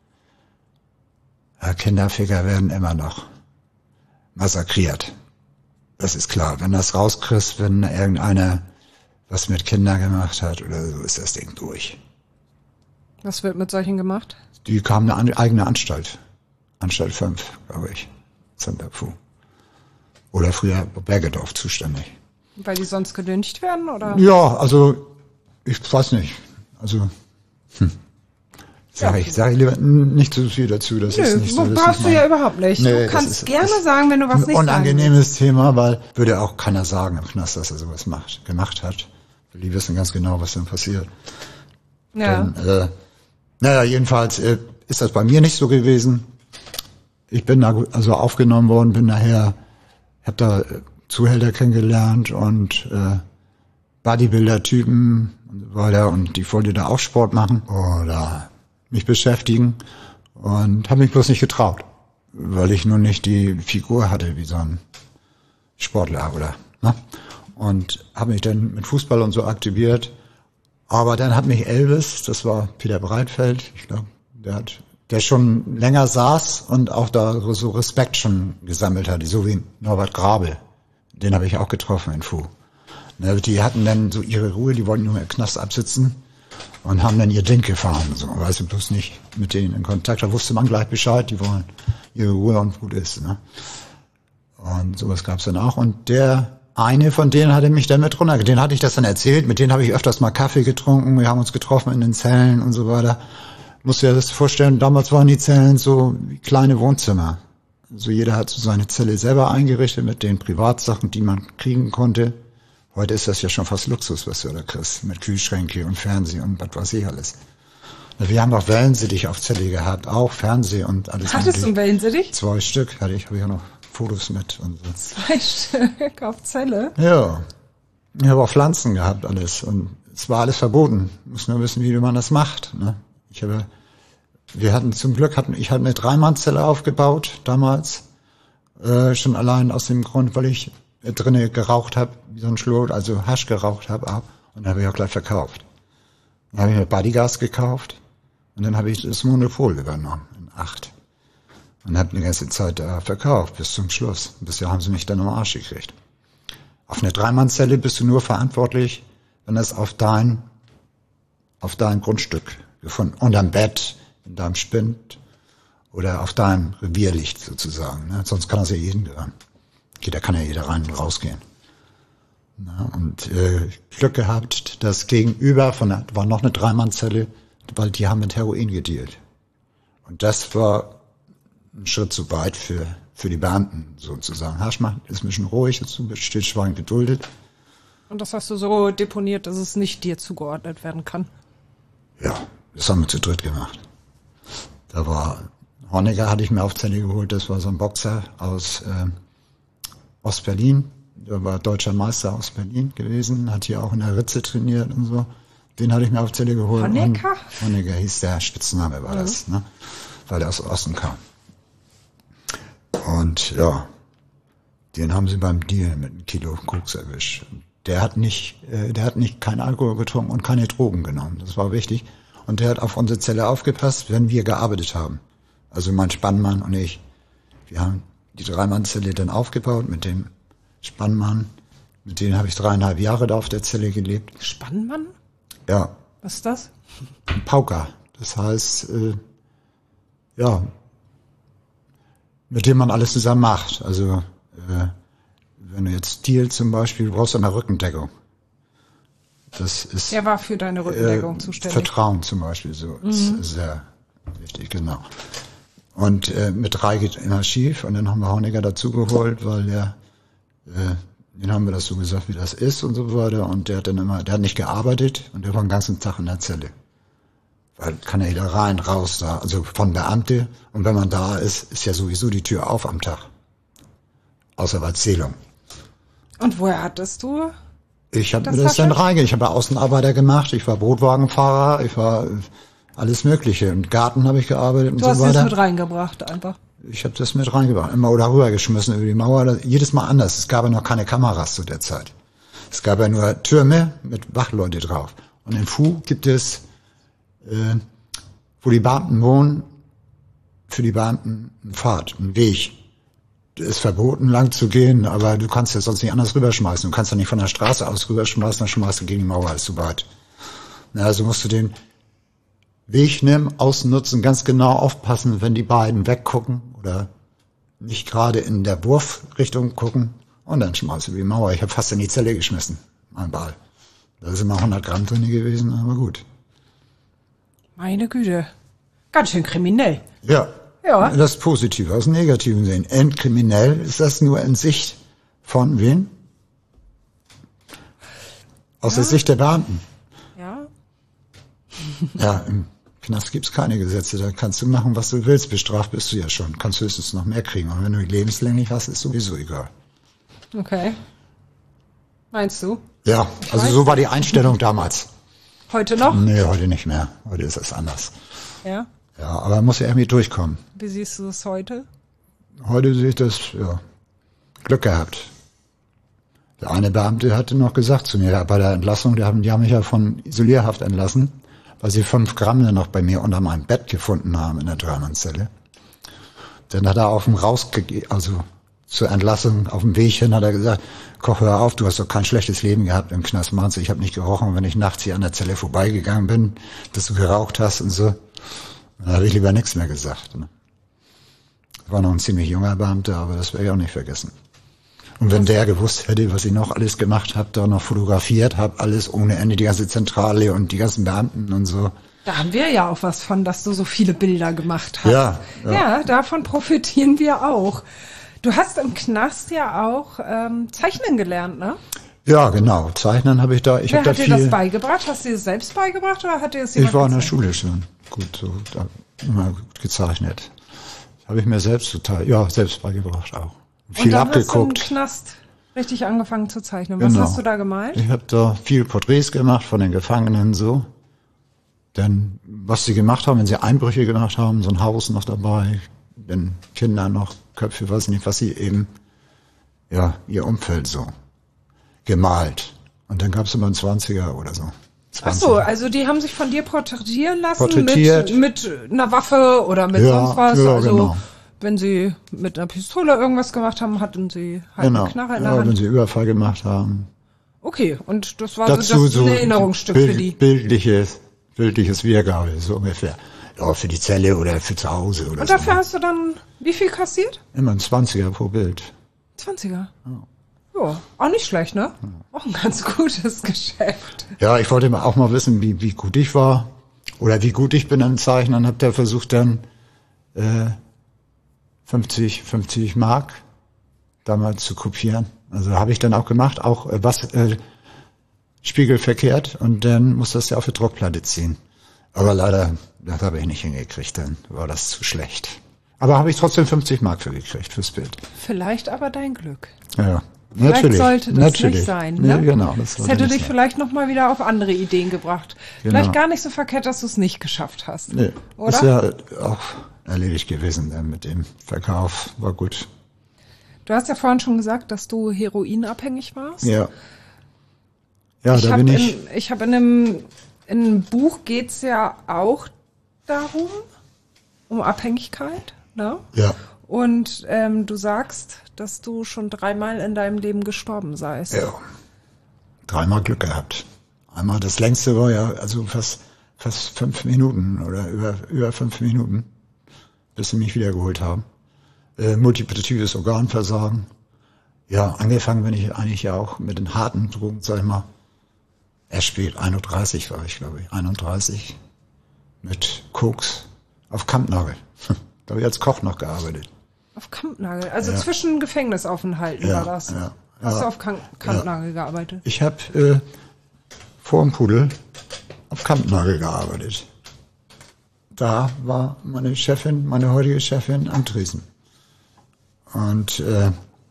Ja, Kinderficker werden immer noch massakriert. Das ist klar. Wenn das rauskriegst, wenn irgendeiner was mit Kindern gemacht hat oder so, ist das Ding durch. Was wird mit solchen gemacht? Die kamen eine eigene Anstalt. Anstalt fünf, glaube ich. Santa Fu. Oder früher Bergedorf zuständig. Weil die sonst gelyncht werden, oder? Ja, also, ich weiß nicht. Also, hm. Sag ich, sag ich lieber nicht so viel dazu. Das Nö, ist nicht so. Das brauchst du ja überhaupt nicht. Nee, du kannst ist, gerne sagen, wenn du was nicht sagst. Ein unangenehmes Thema, weil würde auch keiner sagen im Knast, dass er sowas macht, gemacht hat. Die wissen ganz genau, was dann passiert. Ja. Dann, äh, naja, jedenfalls äh, ist das bei mir nicht so gewesen. Ich bin da also aufgenommen worden, bin nachher, habe da Zuhälter kennengelernt und äh, Bodybuilder-Typen und so weiter. Und ich wollte da auch Sport machen oder mich beschäftigen und habe mich bloß nicht getraut, weil ich nun nicht die Figur hatte wie so ein Sportler oder, ne? Und habe mich dann mit Fußball und so aktiviert. Aber dann hat mich Elvis, das war Peter Breitfeld, ich glaube, der hat, der schon länger saß und auch da so Respekt schon gesammelt hat, so wie Norbert Grabel. Den habe ich auch getroffen in Fu. Die hatten dann so ihre Ruhe, die wollten nur im Knast absitzen und haben dann ihr Ding gefahren. So, weißt du, bloß nicht mit denen in Kontakt. Da wusste man gleich Bescheid, die wollen ihre Ruhe und gut ist. Ne? Und sowas gab's dann auch. Und der eine von denen hatte mich dann mit runter, den hatte ich das dann erzählt, mit denen habe ich öfters mal Kaffee getrunken, wir haben uns getroffen in den Zellen und so weiter. Musst du dir das vorstellen, damals waren die Zellen so wie kleine Wohnzimmer. Also jeder hat so seine Zelle selber eingerichtet mit den Privatsachen, die man kriegen konnte. Heute ist das ja schon fast Luxus, was du da kriegst, mit Kühlschränke und Fernsehen und was weiß ich alles. Wir haben auch Wellensittich auf Zelle gehabt, auch Fernsehen und alles. Hattest du einen Wellensittich? Zwei Stück hatte ich, habe ich auch noch Fotos mit und so. Zwei Stück auf Zelle? Ja. Ich habe auch Pflanzen gehabt, alles. Und es war alles verboten. Ich muss nur wissen, wie man das macht. Ne? Ich habe, wir hatten zum Glück, hatten, ich hatte eine Dreimannzelle aufgebaut damals. Äh, schon allein aus dem Grund, weil ich drinnen geraucht habe, wie so ein Schlot, also Hasch geraucht habe ab. Und dann habe ich auch gleich verkauft. Dann habe ich mir Bodygas gekauft. Und dann habe ich das Monopol übernommen in acht. Und habe eine ganze Zeit da verkauft, bis zum Schluss. Bisher haben sie mich dann am Arsch gekriegt. Auf einer Dreimannzelle bist du nur verantwortlich, wenn das auf dein, auf dein Grundstück gefunden, unterm Bett, in deinem Spind oder auf deinem Revier liegt sozusagen. Ne? Sonst kann das ja jeden gehören. Da kann ja jeder rein und rausgehen. Na, und äh, Glück gehabt, das Gegenüber von der, war noch eine Dreimannzelle, weil die haben mit Heroin gedealt. Und das war ein Schritt zu weit für, für die Beamten sozusagen. Hasch macht, ist ein bisschen ruhig, ist stillschweigend geduldet. Und das hast du so deponiert, dass es nicht dir zugeordnet werden kann? Ja, das haben wir zu dritt gemacht. Da war, Honecker hatte ich mir auf Zelle geholt, das war so ein Boxer aus äh, Ostberlin. Der war deutscher Meister aus Berlin gewesen, hat hier auch in der Ritze trainiert und so. Den hatte ich mir auf Zelle geholt. Honecker? Und Honecker hieß der, Spitzname war mhm. das, ne? Weil der aus Osten kam. Und ja, den haben sie beim Deal mit einem Kilo Koks erwischt. Der hat nicht, äh, der hat nicht keinen Alkohol getrunken und keine Drogen genommen. Das war wichtig. Und der hat auf unsere Zelle aufgepasst, wenn wir gearbeitet haben. Also mein Spannmann und ich. Wir haben die Dreimannzelle dann aufgebaut mit dem Spannmann. Mit denen habe ich dreieinhalb Jahre da auf der Zelle gelebt. Spannmann? Ja. Was ist das? Ein Pauker. Das heißt, äh, ja, mit dem man alles zusammen macht. Also äh, wenn du jetzt Deal zum Beispiel, du brauchst immer Rückendeckung. Das ist. Der war für deine Rückendeckung äh, zuständig. Vertrauen zum Beispiel, so mhm. ist sehr wichtig, genau. Und äh, mit drei geht immer schief. Und dann haben wir Honecker dazugeholt, weil der, äh, den haben wir das so gesagt, wie das ist und so weiter. Und der hat dann immer, der hat nicht gearbeitet und der war den ganzen Tag in der Zelle. Weil kann ja jeder rein, raus da, also von Beamte. Und wenn man da ist, ist ja sowieso die Tür auf am Tag. Außer bei Zählung. Und woher hattest du? Ich habe mir das dann reinge. Ich habe Außenarbeiter gemacht, ich war Brotwagenfahrer, ich war alles Mögliche. Im Garten habe ich gearbeitet und so weiter. Du hast das mit reingebracht einfach? Ich habe das mit reingebracht, immer oder rübergeschmissen über die Mauer. Jedes Mal anders. Es gab ja noch keine Kameras zu der Zeit. Es gab ja nur Türme mit Wachleute drauf. Und in Fu gibt es, äh, wo die Beamten wohnen, für die Beamten einen Pfad, einen Weg. Es ist verboten, lang zu gehen, aber du kannst ja sonst nicht anders rüberschmeißen. Du kannst ja nicht von der Straße aus rüberschmeißen, dann schmeißt du gegen die Mauer, ist zu weit. Na, also musst du den Weg nehmen, ausnutzen, ganz genau aufpassen, wenn die beiden weggucken oder nicht gerade in der Wurfrichtung gucken und dann schmeißt du die Mauer. Ich habe fast in die Zelle geschmissen, mein Ball. Da ist immer hundert Gramm drin gewesen, aber gut. Meine Güte, ganz schön kriminell. Ja. Ja. Das ist positiv, aus dem Negativen sehen. Entkriminell ist das nur in Sicht von wen? Aus ja. der Sicht der Beamten. Ja. Ja, im Knast gibt's keine Gesetze, da kannst du machen, was du willst. Bestraft bist du ja schon. Kannst höchstens noch mehr kriegen. Aber wenn du lebenslänglich hast, ist sowieso egal. Okay. Meinst du? Ja, also so war die Einstellung damals. Heute noch? Nee, heute nicht mehr. Heute ist es anders. Ja. Ja, aber man muss ja irgendwie durchkommen. Wie siehst du es heute? Heute sehe ich das, ja, Glück gehabt. Der eine Beamte hatte noch gesagt zu mir, bei der Entlassung, die haben, die haben mich ja von Isolierhaft entlassen, weil sie fünf Gramm noch bei mir unter meinem Bett gefunden haben in der Drei-Mann-Zelle. Dann hat er auf dem rausgegeben, also zur Entlassung auf dem Weg hin hat er gesagt, Koch, hör auf, du hast doch kein schlechtes Leben gehabt im Knast. Meinst du, ich habe nicht gerochen, wenn ich nachts hier an der Zelle vorbeigegangen bin, dass du geraucht hast und so. Dann habe ich lieber nichts mehr gesagt. Ne? War noch ein ziemlich junger Beamter, aber das werde ich auch nicht vergessen. Und wenn der gewusst hätte, was ich noch alles gemacht habe, da noch fotografiert habe, alles ohne Ende, die ganze Zentrale und die ganzen Beamten und so. Da haben wir ja auch was von, dass du so viele Bilder gemacht hast. Ja, ja. ja davon profitieren wir auch. Du hast im Knast ja auch ähm, Zeichnen gelernt, ne? Ja, genau. Zeichnen habe ich da. Ich Wer hab hat da dir viel, das beigebracht? Hast du dir das selbst beigebracht oder hat dir das jemand Ich war in der gezeigt? Schule schon gut, so, da, immer gut gezeichnet. Das habe ich mir selbst total, ja, selbst beigebracht auch. Viel Und dann abgeguckt. hast du im Knast richtig angefangen zu zeichnen. Was Genau. hast du da gemalt? Ich habe da viel Porträts gemacht von den Gefangenen so. Denn was sie gemacht haben, wenn sie Einbrüche gemacht haben, so ein Haus noch dabei, den Kindern noch Köpfe, weiß nicht, was sie eben, ja, ihr Umfeld so gemalt. Und dann gab es immer einen Zwanziger oder so. Ach so, also die haben sich von dir porträtieren lassen Porträtiert. mit, mit einer Waffe oder mit Ja, sonst was. ja, also genau. wenn sie mit einer Pistole irgendwas gemacht haben, hatten sie halt Genau, eine Knarre in der ja, wenn Hand. sie Überfall gemacht haben. Okay, und das war Dazu so das so Erinnerungsstück Bild, für die. Bildliches, bildliches Wiedergabe, so ungefähr. Ja, für die Zelle oder für zu Hause oder Und so. dafür hast du dann wie viel kassiert? Immer ein Zwanziger pro Bild. zwanziger. Ja, auch nicht schlecht, ne? Auch ein ganz gutes Geschäft. Ja, ich wollte auch mal wissen, wie, wie gut ich war oder wie gut ich bin am Zeichnen. Hab da versucht dann äh, fünfzig, fünfzig Mark damals zu kopieren. Also habe ich dann auch gemacht, auch äh, was äh, spiegelverkehrt und dann muss das ja auf die Druckplatte ziehen. Aber leider, das habe ich nicht hingekriegt, dann war das zu schlecht. Aber habe ich trotzdem fünfzig Mark für gekriegt fürs Bild. Vielleicht aber dein Glück. Ja, ja. Vielleicht Natürlich, sollte das natürlich. nicht sein. Ne? Ja, genau, das, Das sollte hätte nicht dich sein. vielleicht noch mal wieder auf andere Ideen gebracht. Genau. Vielleicht gar nicht so verkehrt, dass du es nicht geschafft hast. Nee, Oder? ist ja auch erledigt gewesen dann mit dem Verkauf. War gut. Du hast ja vorhin schon gesagt, dass du heroinabhängig warst. Ja. Ja, ich da habe bin ich. in, ich hab in einem, in einem Buch geht's ja auch darum, um Abhängigkeit. Ne? Ja. Und ähm, du sagst, dass du schon dreimal in deinem Leben gestorben seist. Ja. Dreimal Glück gehabt. Einmal das längste war ja, also fast, fast fünf Minuten oder über, über fünf Minuten, bis sie mich wiedergeholt haben. Äh, multiplitives Organversagen. Ja, angefangen bin ich eigentlich ja auch mit den harten Drogen, sag ich mal. Erst spät, einunddreißig war ich, glaube ich, einunddreißig. Mit Koks auf Kampnagel. Da habe ich als Koch noch gearbeitet. Auf Kampnagel, also Ja. zwischen Gefängnisaufenthalten Ja, war das. ja, Hast ja. du auf Kamp Kampnagel gearbeitet? Ich habe äh, vor dem Pudel auf Kampnagel gearbeitet. Da war meine Chefin, meine heutige Chefin am Tresen. Und äh,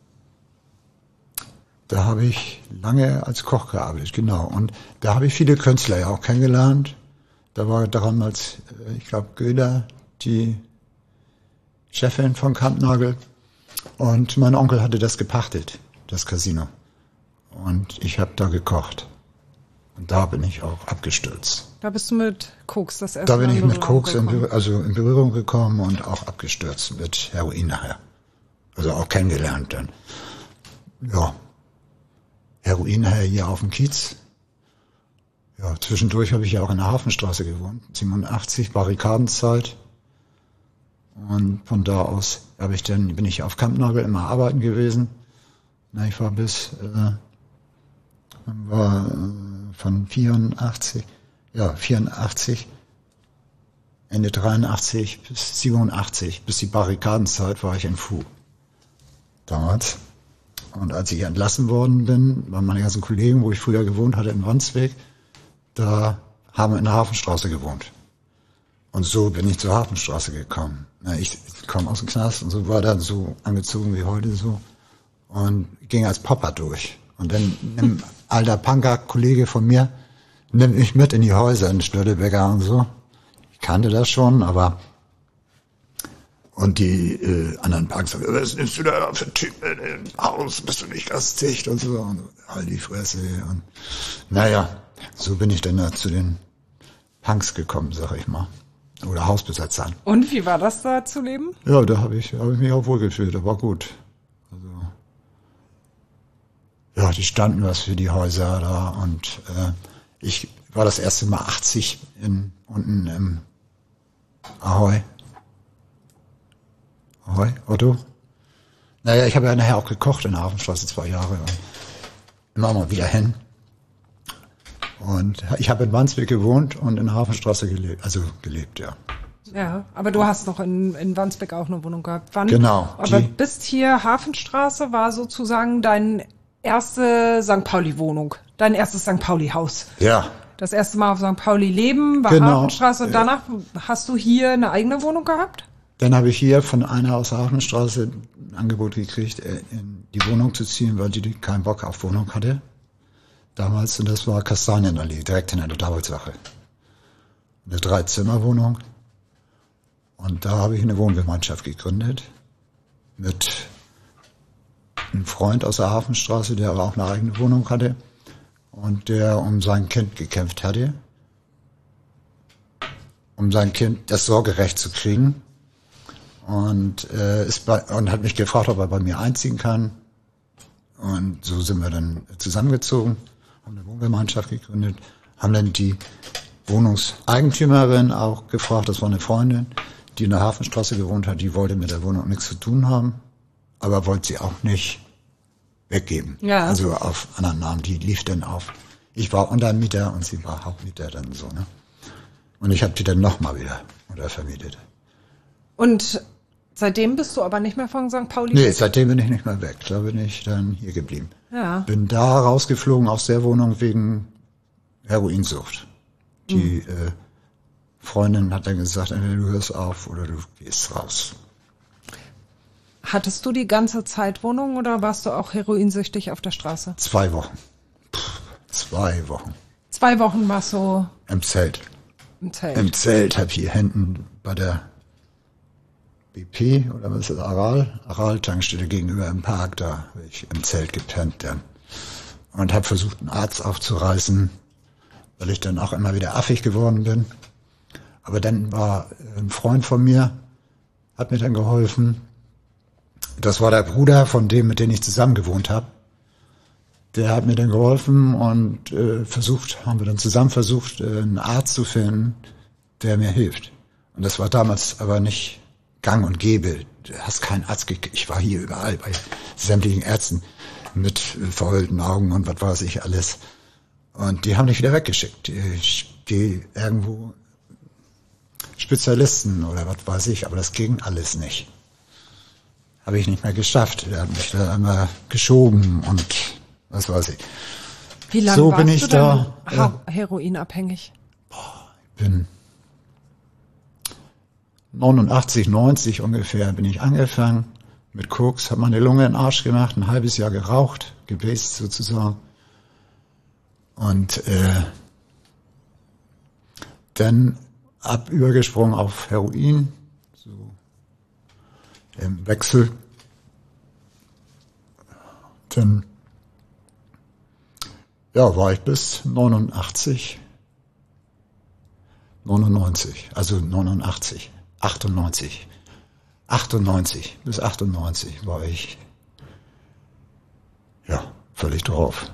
da habe ich lange als Koch gearbeitet, genau. Und da habe ich viele Künstler ja auch kennengelernt. Da war damals, äh, ich glaube, Göder, die Chefin von Kampnagel. Und mein Onkel hatte das gepachtet, das Casino. Und ich habe da gekocht. Und da bin ich auch abgestürzt. Da bist du mit Koks das erste Da bin Mal ich in mit Berührung Koks in, gekommen. Berühr- also in Berührung gekommen und auch abgestürzt mit Heroin nachher. Also auch kennengelernt dann. Ja. Heroin nachher hier auf dem Kiez. Ja, zwischendurch habe ich ja auch in der Hafenstraße gewohnt. siebenundachtzig, Barrikadenzeit. Und von da aus habe ich dann, bin ich auf Kampnagel immer arbeiten gewesen. Na, ich war bis, äh, war äh, von vierundachtzig, ja, vierundachtzig, Ende dreiundachtzig bis siebenundachtzig, bis die Barrikadenzeit war ich in Fu. Damals. Und als ich entlassen worden bin, waren meine ganzen Kollegen, wo ich früher gewohnt hatte, in Wandsweg, da haben wir in der Hafenstraße gewohnt. Und so bin ich zur Hafenstraße gekommen. Na, ich komme aus dem Knast und so war dann so angezogen wie heute so und ging als Popper durch. Und dann nimmt ein alter Punker-Kollege von mir, nimmt mich mit in die Häuser in Störtebeker und so. Ich kannte das schon, aber und die äh, anderen Punks sagen, was nimmst du da für Typen im Haus, bist du nicht gasticht und so. Und halt die Fresse. Und naja, so bin ich dann da zu den Punks gekommen, sag ich mal. Oder Hausbesetzern. Und wie war das da zu leben? Ja, da habe ich, hab ich mich auch wohlgefühlt, das war gut. Also, ja, die standen was für die Häuser da und äh, ich war das erste Mal achtzig in, unten im Ahoi. Ahoi, Otto? Naja, ich habe ja nachher auch gekocht in der Hafenstraße zwei Jahre und immer mal wieder hin. Und ich habe in Wandsbek gewohnt und in der Hafenstraße gelebt, also gelebt, ja. Ja, aber du hast noch in, in Wandsbek auch eine Wohnung gehabt. Wann? Genau. Aber die, bist hier, Hafenstraße war sozusagen dein erste Sankt Pauli-Wohnung, dein erstes Sankt Pauli-Haus. Ja. Das erste Mal auf Sankt Pauli leben, war Genau. Hafenstraße und danach hast du hier eine eigene Wohnung gehabt? Dann habe ich hier von einer aus der Hafenstraße ein Angebot gekriegt, in die Wohnung zu ziehen, weil die keinen Bock auf Wohnung hatte. Damals, und das war Kastanienallee, direkt hinter der Davidsache. Eine Dreizimmerwohnung. Und da habe ich eine Wohngemeinschaft gegründet mit einem Freund aus der Hafenstraße, der aber auch eine eigene Wohnung hatte und der um sein Kind gekämpft hatte, um sein Kind das Sorgerecht zu kriegen. Und, äh, ist bei, und hat mich gefragt, ob er bei mir einziehen kann. Und so sind wir dann zusammengezogen, haben eine Wohngemeinschaft gegründet, haben dann die Wohnungseigentümerin auch gefragt, das war eine Freundin, die in der Hafenstraße gewohnt hat, die wollte mit der Wohnung nichts zu tun haben, aber wollte sie auch nicht weggeben. Ja. Also auf anderen Namen, die lief dann auf. Ich war Untermieter und sie war Hauptmieter dann so, ne? Und ich habe die dann nochmal wieder untervermietet. Und seitdem bist du aber nicht mehr von Sankt Pauli? Nee, seitdem bin ich nicht mehr weg. Da bin ich dann hier geblieben. Ja. Bin da rausgeflogen aus der Wohnung wegen Heroinsucht. Die mhm. äh, Freundin hat dann gesagt, entweder du hörst auf oder du gehst raus. Hattest du die ganze Zeit Wohnung oder warst du auch heroinsüchtig auf der Straße? Zwei Wochen. Puh, zwei Wochen. Zwei Wochen warst du im Zelt. Im Zelt. Im Zelt, hab hier hinten bei der B P oder was ist das, Aral? Aral-Tankstelle gegenüber im Park, da habe ich im Zelt gepennt dann. Und habe versucht, einen Arzt aufzureißen, weil ich dann auch immer wieder affig geworden bin. Aber dann war ein Freund von mir, hat mir dann geholfen. Das war der Bruder von dem, mit dem ich zusammen gewohnt habe. Der hat mir dann geholfen und äh, versucht, haben wir dann zusammen versucht, äh, einen Arzt zu finden, der mir hilft. Und das war damals aber nicht gang und gäbe. Du hast keinen Arzt gekriegt. Ich war hier überall bei sämtlichen Ärzten mit verheulten Augen und was weiß ich alles. Und die haben mich wieder weggeschickt. Ich gehe irgendwo Spezialisten oder was weiß ich, aber das ging alles nicht. Habe ich nicht mehr geschafft. Der hat mich da immer geschoben und was weiß ich. Wie lange so warst bin ich du da, denn ha- heroinabhängig? Boah, ich bin neunundachtzig, neunzig ungefähr bin ich angefangen mit Koks, habe meine Lunge in den Arsch gemacht, ein halbes Jahr geraucht, gebläst sozusagen. Und äh, dann ab übergesprungen auf Heroin, so im Wechsel. Dann ja, war ich bis neunundachtzig, neunundneunzig, also neunundachtzig, achtundneunzig, achtundneunzig bis achtundneunzig war ich ja völlig drauf.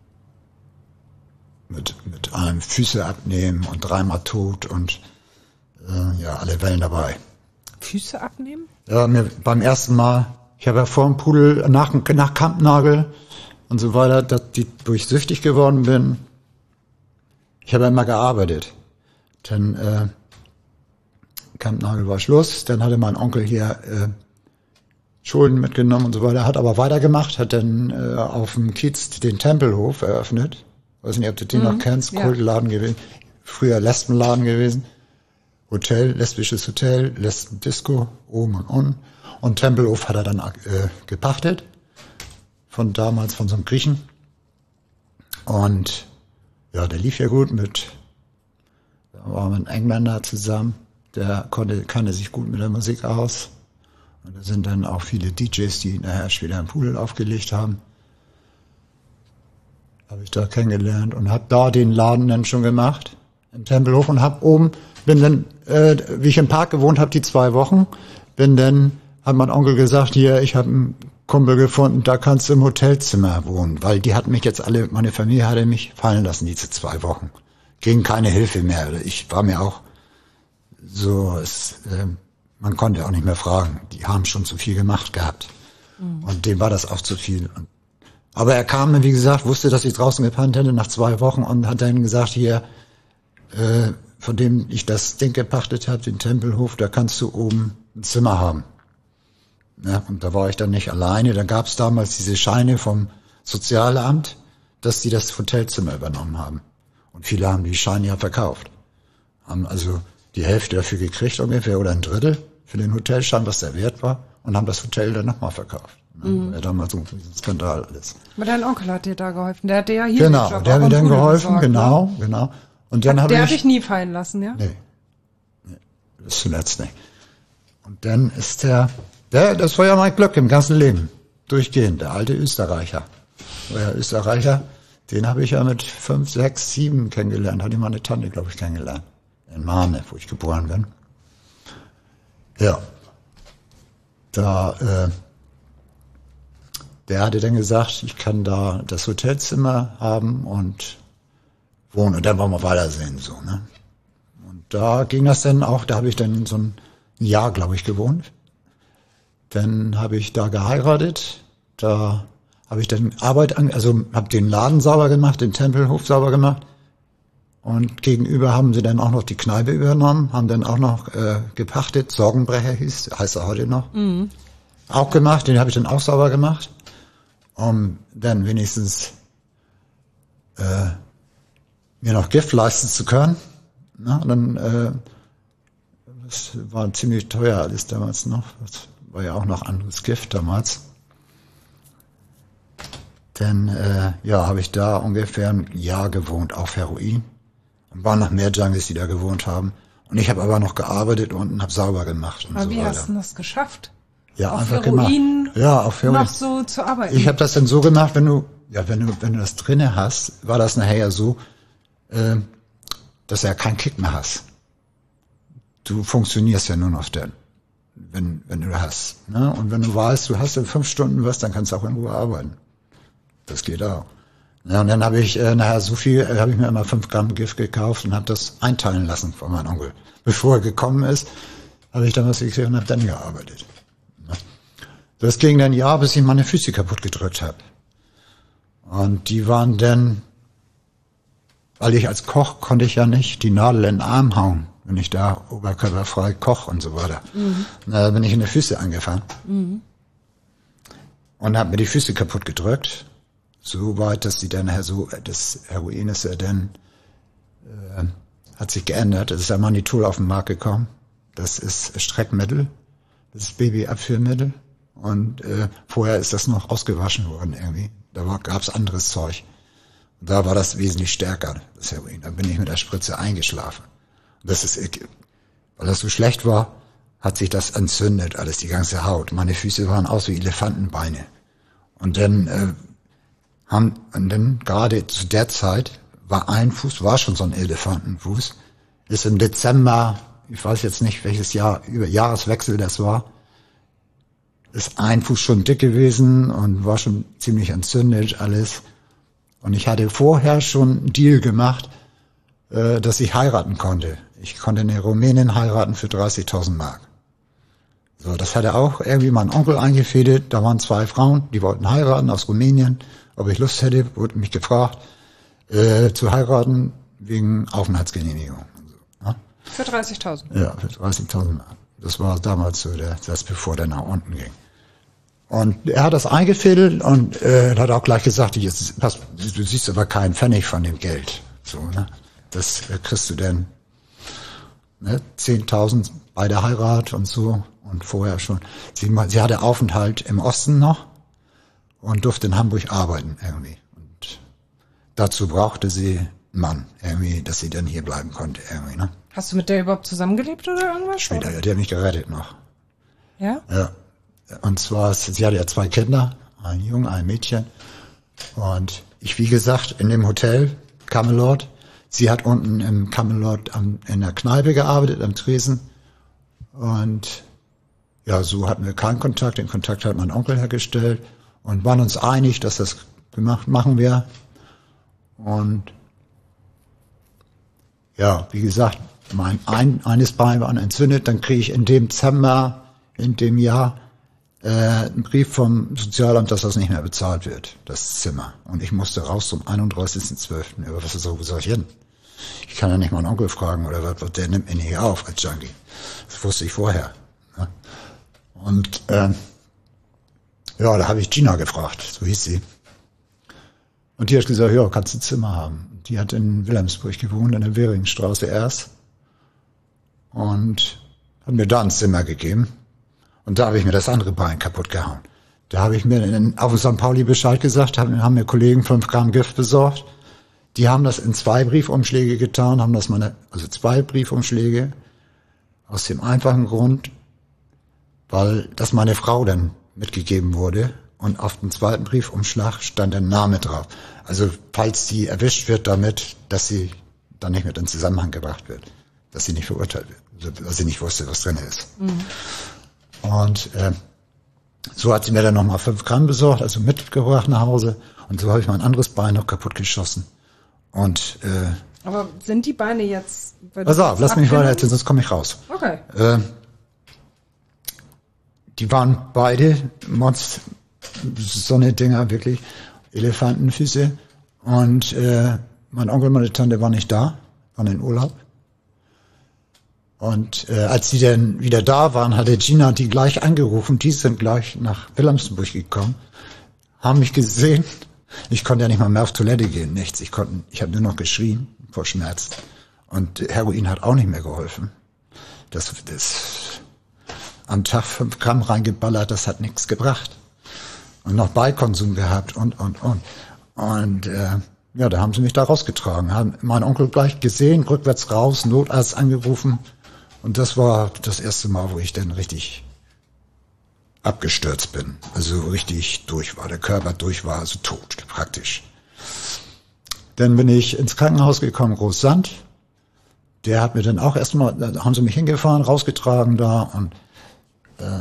Mit, mit einem Füße abnehmen und dreimal tot und äh, ja, alle Wellen dabei. Füße abnehmen? Ja, mir beim ersten Mal, ich habe ja vor dem Pudel nach, nach Kampnagel und so weiter, dass die, wo ich süchtig geworden bin, ich habe immer gearbeitet. Dann äh, Kampnagel war Schluss, dann hatte mein Onkel hier äh, Schulden mitgenommen und so weiter, hat aber weitergemacht, hat dann äh, auf dem Kiez den Tempelhof eröffnet. Weiß nicht, ob du den mhm, noch kennst, ja. Kultladen gewesen, früher Lesbenladen gewesen, Hotel, lesbisches Hotel, Lesben-Disco, oben und unten. Und Tempelhof hat er dann äh, gepachtet, von damals, von so einem Griechen. Und ja, der lief ja gut mit, da war ein Engländer zusammen, der konnte, kannte sich gut mit der Musik aus. Und da sind dann auch viele D Js, die nachher später im Pudel aufgelegt haben. Habe ich da kennengelernt und habe da den Laden dann schon gemacht, im Tempelhof, und habe oben, bin dann, äh, wie ich im Park gewohnt habe, die zwei Wochen, bin dann, hat mein Onkel gesagt, hier, ich habe einen Kumpel gefunden, da kannst du im Hotelzimmer wohnen, weil die hatten mich jetzt alle, meine Familie hatte mich fallen lassen, diese zwei Wochen. Ging keine Hilfe mehr. Ich war mir auch so, es, äh, man konnte auch nicht mehr fragen. Die haben schon zu viel gemacht gehabt. Mhm. Und dem war das auch zu viel. Und, aber er kam, wie gesagt, wusste, dass ich draußen gepannt hätte nach zwei Wochen und hat dann gesagt, hier, äh, von dem ich das Ding gepachtet habe, den Tempelhof, da kannst du oben ein Zimmer haben. Ja, und da war ich dann nicht alleine. Da gab es damals diese Scheine vom Sozialamt, dass die das Hotelzimmer übernommen haben. Und viele haben die Scheine ja verkauft. Haben also die Hälfte dafür gekriegt ungefähr oder ein Drittel für den Hotelschein, was der Wert war, und haben das Hotel dann nochmal verkauft. Mhm. Ja, damals so ein Skandal alles. Aber dein Onkel hat dir da geholfen. Der hat dir ja hier Genau, Job der hat mir dann geholfen, besorgt, genau, ne? genau. Und dann hat, habe der ich, hat dich nie fallen lassen, ja? Nee, nee, bis zuletzt nicht. Und dann ist der, der, das war ja mein Glück im ganzen Leben, durchgehend, der alte Österreicher. Der Österreicher, den habe ich ja mit fünf, sechs, sieben kennengelernt, hat die meine Tante, glaube ich, kennengelernt. In Mahne, wo ich geboren bin. Ja. Da, äh, der hatte dann gesagt, ich kann da das Hotelzimmer haben und wohnen. Und dann wollen wir weitersehen, so, ne? Und da ging das dann auch, da habe ich dann so ein Jahr, glaube ich, gewohnt. Dann habe ich da geheiratet. Da habe ich dann Arbeit, an, also habe den Laden sauber gemacht, den Tempelhof sauber gemacht. Und gegenüber haben sie dann auch noch die Kneipe übernommen, haben dann auch noch äh, gepachtet, Sorgenbrecher hieß, heißt er heute noch. Mhm. Auch gemacht, den habe ich dann auch sauber gemacht, um dann wenigstens äh, mir noch Gift leisten zu können. Na, und dann, äh, das war ziemlich teuer alles damals noch, das war ja auch noch anderes Gift damals. Dann äh, ja, habe ich da ungefähr ein Jahr gewohnt auf Heroin. Waren noch mehr Junkies, die da gewohnt haben. Und ich habe aber noch gearbeitet und habe sauber gemacht und aber so wie weiter. hast du das geschafft? Ja, auf einfach Heroin gemacht. Ja, auf Heroin. noch so zu arbeiten? Ich habe das dann so gemacht, wenn du, ja, wenn du, wenn du das drinne hast, war das nachher ja so, äh, dass du ja keinen Kick mehr hast. Du funktionierst ja nur noch dann, wenn, wenn du das hast. Ne? Und wenn du weißt, du hast in fünf Stunden was, dann kannst du auch in Ruhe arbeiten. Das geht auch. Ja, und dann habe ich äh, nachher so viel, äh, habe ich mir immer fünf Gramm Gift gekauft und habe das einteilen lassen von meinem Onkel. Bevor er gekommen ist, habe ich dann was gekriegt und habe dann gearbeitet. Das ging dann ein Jahr, bis ich meine Füße kaputt gedrückt habe. Und die waren dann, weil ich als Koch konnte ich ja nicht die Nadel in den Arm hauen, wenn ich da oberkörperfrei koch und so weiter. Mhm. Da bin ich in die Füße angefangen. Mhm. Und habe mir die Füße kaputt gedrückt. So weit, dass die dann so, das Heroin ist ja dann, äh, hat sich geändert. Es ist ja Manitol auf den Markt gekommen. Das ist Streckmittel. Das ist Babyabführmittel. Und äh, vorher ist das noch ausgewaschen worden irgendwie. Da gab es anderes Zeug. Und da war das wesentlich stärker, das Heroin. Da bin ich mit der Spritze eingeschlafen. Und das ist, weil das so schlecht war, hat sich das entzündet, alles, die ganze Haut. Meine Füße waren aus wie Elefantenbeine. Und dann äh, haben, und dann gerade zu der Zeit war ein Fuß, war schon so ein Elefantenfuß, ist im Dezember, ich weiß jetzt nicht welches Jahr, über Jahreswechsel das war, ist ein Fuß schon dick gewesen und war schon ziemlich entzündet alles. Und ich hatte vorher schon einen Deal gemacht, äh, dass ich heiraten konnte. Ich konnte eine Rumänin heiraten für dreißigtausend Mark. So, das hatte auch irgendwie mein Onkel eingefädelt. Da waren zwei Frauen, die wollten heiraten aus Rumänien. Ob ich Lust hätte, wurde mich gefragt, äh, zu heiraten wegen Aufenthaltsgenehmigung. Und so, ne? Für dreißigtausend? Ja, für dreißigtausend Mark. Das war damals so, der, das bevor der nach unten ging. Und er hat das eingefädelt und äh, hat auch gleich gesagt, jetzt, pass, du siehst aber keinen Pfennig von dem Geld. So, ne? Das äh, kriegst du denn, ne? zehntausend bei der Heirat und so. Und vorher schon. Sie, sie hatte Aufenthalt im Osten noch und durfte in Hamburg arbeiten irgendwie. Und dazu brauchte sie einen Mann, irgendwie, dass sie dann hier bleiben konnte, irgendwie, ne? Hast du mit der überhaupt zusammengelebt oder irgendwas? Später, oder? ja, die hat mich gerettet noch. Ja? Ja. Und zwar, sie hatte ja zwei Kinder, ein Junge, ein Mädchen. Und ich, wie gesagt, in dem Hotel, Camelot, sie hat unten im Camelot am, in der Kneipe gearbeitet, am Tresen. Und ja, so hatten wir keinen Kontakt. Den Kontakt hat mein Onkel hergestellt und waren uns einig, dass das gemacht machen wir. Und ja, wie gesagt, mein ein, eines Bein war entzündet. Dann kriege ich in dem Dezember, in dem Jahr, äh, einen Brief vom Sozialamt, dass das nicht mehr bezahlt wird, das Zimmer. Und ich musste raus zum einunddreißigsten zwölften Aber was soll ich hin? Ich kann ja nicht meinen Onkel fragen oder was, der nimmt mich nicht auf als Junkie. Das wusste ich vorher. Ja. Und äh, ja, da habe ich Gina gefragt, so hieß sie. Und die hat gesagt, ja, kannst du ein Zimmer haben. Die hat in Wilhelmsburg gewohnt, in der Währingstraße erst. Und hat mir da ein Zimmer gegeben. Und da habe ich mir das andere Bein kaputt gehauen. Da habe ich mir in, auf Sankt Pauli Bescheid gesagt, haben, haben mir Kollegen fünf Gramm Gift besorgt. Die haben das in zwei Briefumschläge getan, haben das meine, also zwei Briefumschläge, aus dem einfachen Grund, weil das meine Frau dann mitgegeben wurde und auf dem zweiten Briefumschlag stand der Name drauf. Also falls sie erwischt wird damit, dass sie dann nicht mit in Zusammenhang gebracht wird, dass sie nicht verurteilt wird, dass sie nicht wusste, was drin ist. Mhm. Und äh, so hat sie mir dann nochmal fünf Gramm besorgt, also mitgebracht nach Hause. Und so habe ich mein anderes Bein noch kaputt geschossen. Und äh, aber sind die Beine jetzt... Pass auf, lass mich weiter erzählen, sonst komme ich raus. Okay. Äh, die waren beide Monster, so eine Dinger, wirklich Elefantenfüße. Und äh, mein Onkel und meine Tante waren nicht da, waren in Urlaub. Und äh, als die dann wieder da waren, hatte Gina die gleich angerufen. Die sind gleich nach Wilhelmsburg gekommen, haben mich gesehen. Ich konnte ja nicht mal mehr auf Toilette gehen, nichts. Ich konnte, ich habe nur noch geschrien vor Schmerz. Und Heroin hat auch nicht mehr geholfen. Das, das am Tag fünf Gramm reingeballert, das hat nichts gebracht. Und noch Beikonsum gehabt und, und, und. Und äh, ja, da haben sie mich da rausgetragen. Haben meinen Onkel gleich gesehen, rückwärts raus, Notarzt angerufen. Und das war das erste Mal, wo ich dann richtig abgestürzt bin. Also richtig durch war, der Körper durch war, also tot praktisch. Dann bin ich ins Krankenhaus gekommen, Großsand. Der hat mir dann auch erstmal, da haben sie mich hingefahren, rausgetragen da und äh,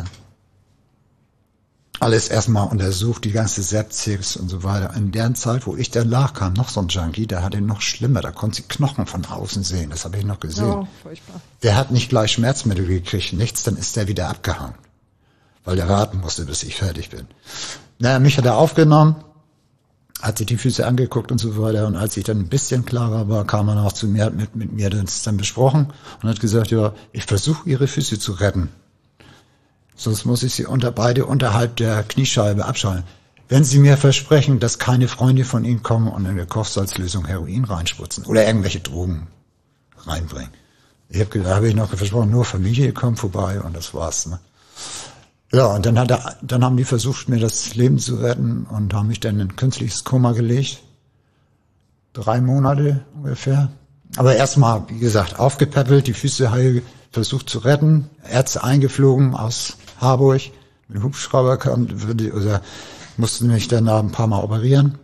alles erstmal untersucht, die ganze Sepsis und so weiter. In der Zeit, wo ich dann lag, kam noch so ein Junkie, der hatte noch schlimmer, da konnte sie Knochen von außen sehen, das habe ich noch gesehen. Oh, furchtbar. Der hat nicht gleich Schmerzmittel gekriegt, nichts, dann ist der wieder abgehauen, weil der warten musste, bis ich fertig bin. Naja, mich hat er aufgenommen, hat sich die Füße angeguckt und so weiter, und als ich dann ein bisschen klarer war, kam er auch zu mir, hat mit, mit mir das dann besprochen und hat gesagt, ja, ich versuche Ihre Füße zu retten. Sonst muss ich sie unter beide unterhalb der Kniescheibe abschalten. Wenn Sie mir versprechen, dass keine Freunde von Ihnen kommen und in der Kochsalzlösung Heroin reinspritzen oder irgendwelche Drogen reinbringen. Ich habe da habe ich noch versprochen, nur Familie kommt vorbei und das war's. Ne? Ja, und dann hat er, dann haben die versucht, mir das Leben zu retten und haben mich dann in ein künstliches Koma gelegt. Drei Monate ungefähr. Aber erstmal, wie gesagt, aufgepäppelt, die Füße heil versucht zu retten, Ärzte eingeflogen aus Harburg, mit dem Hubschrauber kam, oder mussten mich dann ein paar Mal operieren.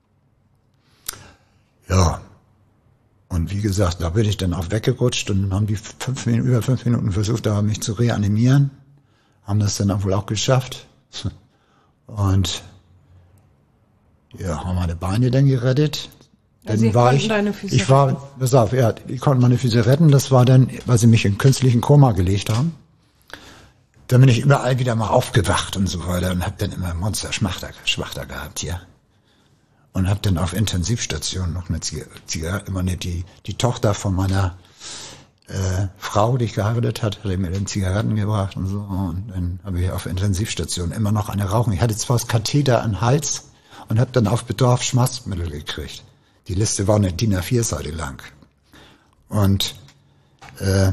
Ja. Und wie gesagt, da bin ich dann auch weggerutscht und haben die fünf Minuten, über fünf Minuten versucht, da mich zu reanimieren. Haben das dann wohl auch geschafft. Und ja, haben meine Beine dann gerettet. Dann Sie war konnten ich, deine Füße ich war, pass auf, ja, die konnten meine Füße retten. Das war dann, weil sie mich in künstlichen Koma gelegt haben. Dann bin ich überall wieder mal aufgewacht und so weiter und hab dann immer Monster Schmachter, Schwachter gehabt hier. Und hab dann auf Intensivstation noch eine Zigarette, immer eine, die, die Tochter von meiner äh, Frau, die ich geheiratet hat, hat mir dann Zigaretten gebracht und so. Und dann habe ich auf Intensivstation immer noch eine rauchen. Ich hatte zwar das Katheter an den Hals und hab dann auf Bedarf Schmerzmittel gekriegt. Die Liste war eine D I N A vier Seite lang. Und äh,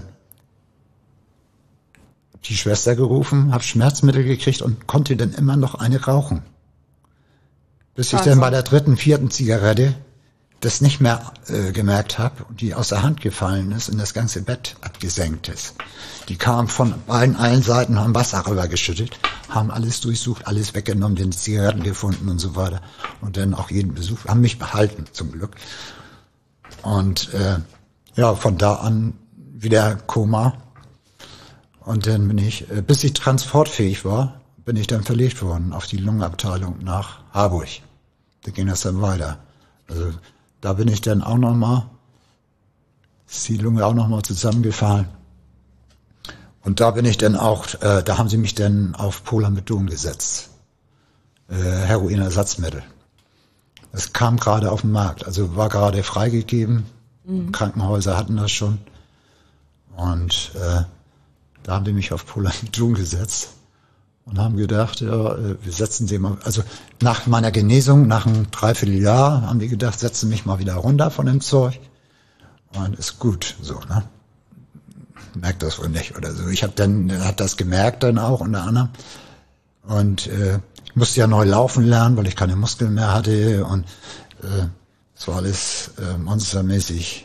die Schwester gerufen, habe Schmerzmittel gekriegt und konnte dann immer noch eine rauchen. Bis ich also. dann bei der dritten, vierten Zigarette das nicht mehr äh, gemerkt habe und die aus der Hand gefallen ist und das ganze Bett abgesenkt ist. Die kamen von allen, allen Seiten, haben Wasser rübergeschüttet, haben alles durchsucht, alles weggenommen, den Zigaretten gefunden und so weiter. Und dann auch jeden besucht, haben mich behalten, zum Glück. Und äh, ja, von da an wieder Koma. Und dann bin ich, äh, bis ich transportfähig war, bin ich dann verlegt worden auf die Lungenabteilung nach Harburg. Da ging das dann weiter. Also da bin ich dann auch nochmal, ist die Lunge auch nochmal zusammengefallen. Und da bin ich dann auch, äh, da haben sie mich dann auf Polamidon gesetzt. Äh, Heroinersatzmittel. Das kam gerade auf den Markt, also war gerade freigegeben. Mhm. Krankenhäuser hatten das schon. Und äh, da haben die mich auf Polamidon gesetzt und haben gedacht, ja, wir setzen sie mal, also nach meiner Genesung, nach einem Dreivierteljahr, haben die gedacht, setzen mich mal wieder runter von dem Zeug. Und ist gut, so, ne? Merkt das wohl nicht oder so. Ich habe dann, hat das gemerkt dann auch unter anderem. Und äh, ich musste ja neu laufen lernen, weil ich keine Muskeln mehr hatte und äh, es war alles äh, monstermäßig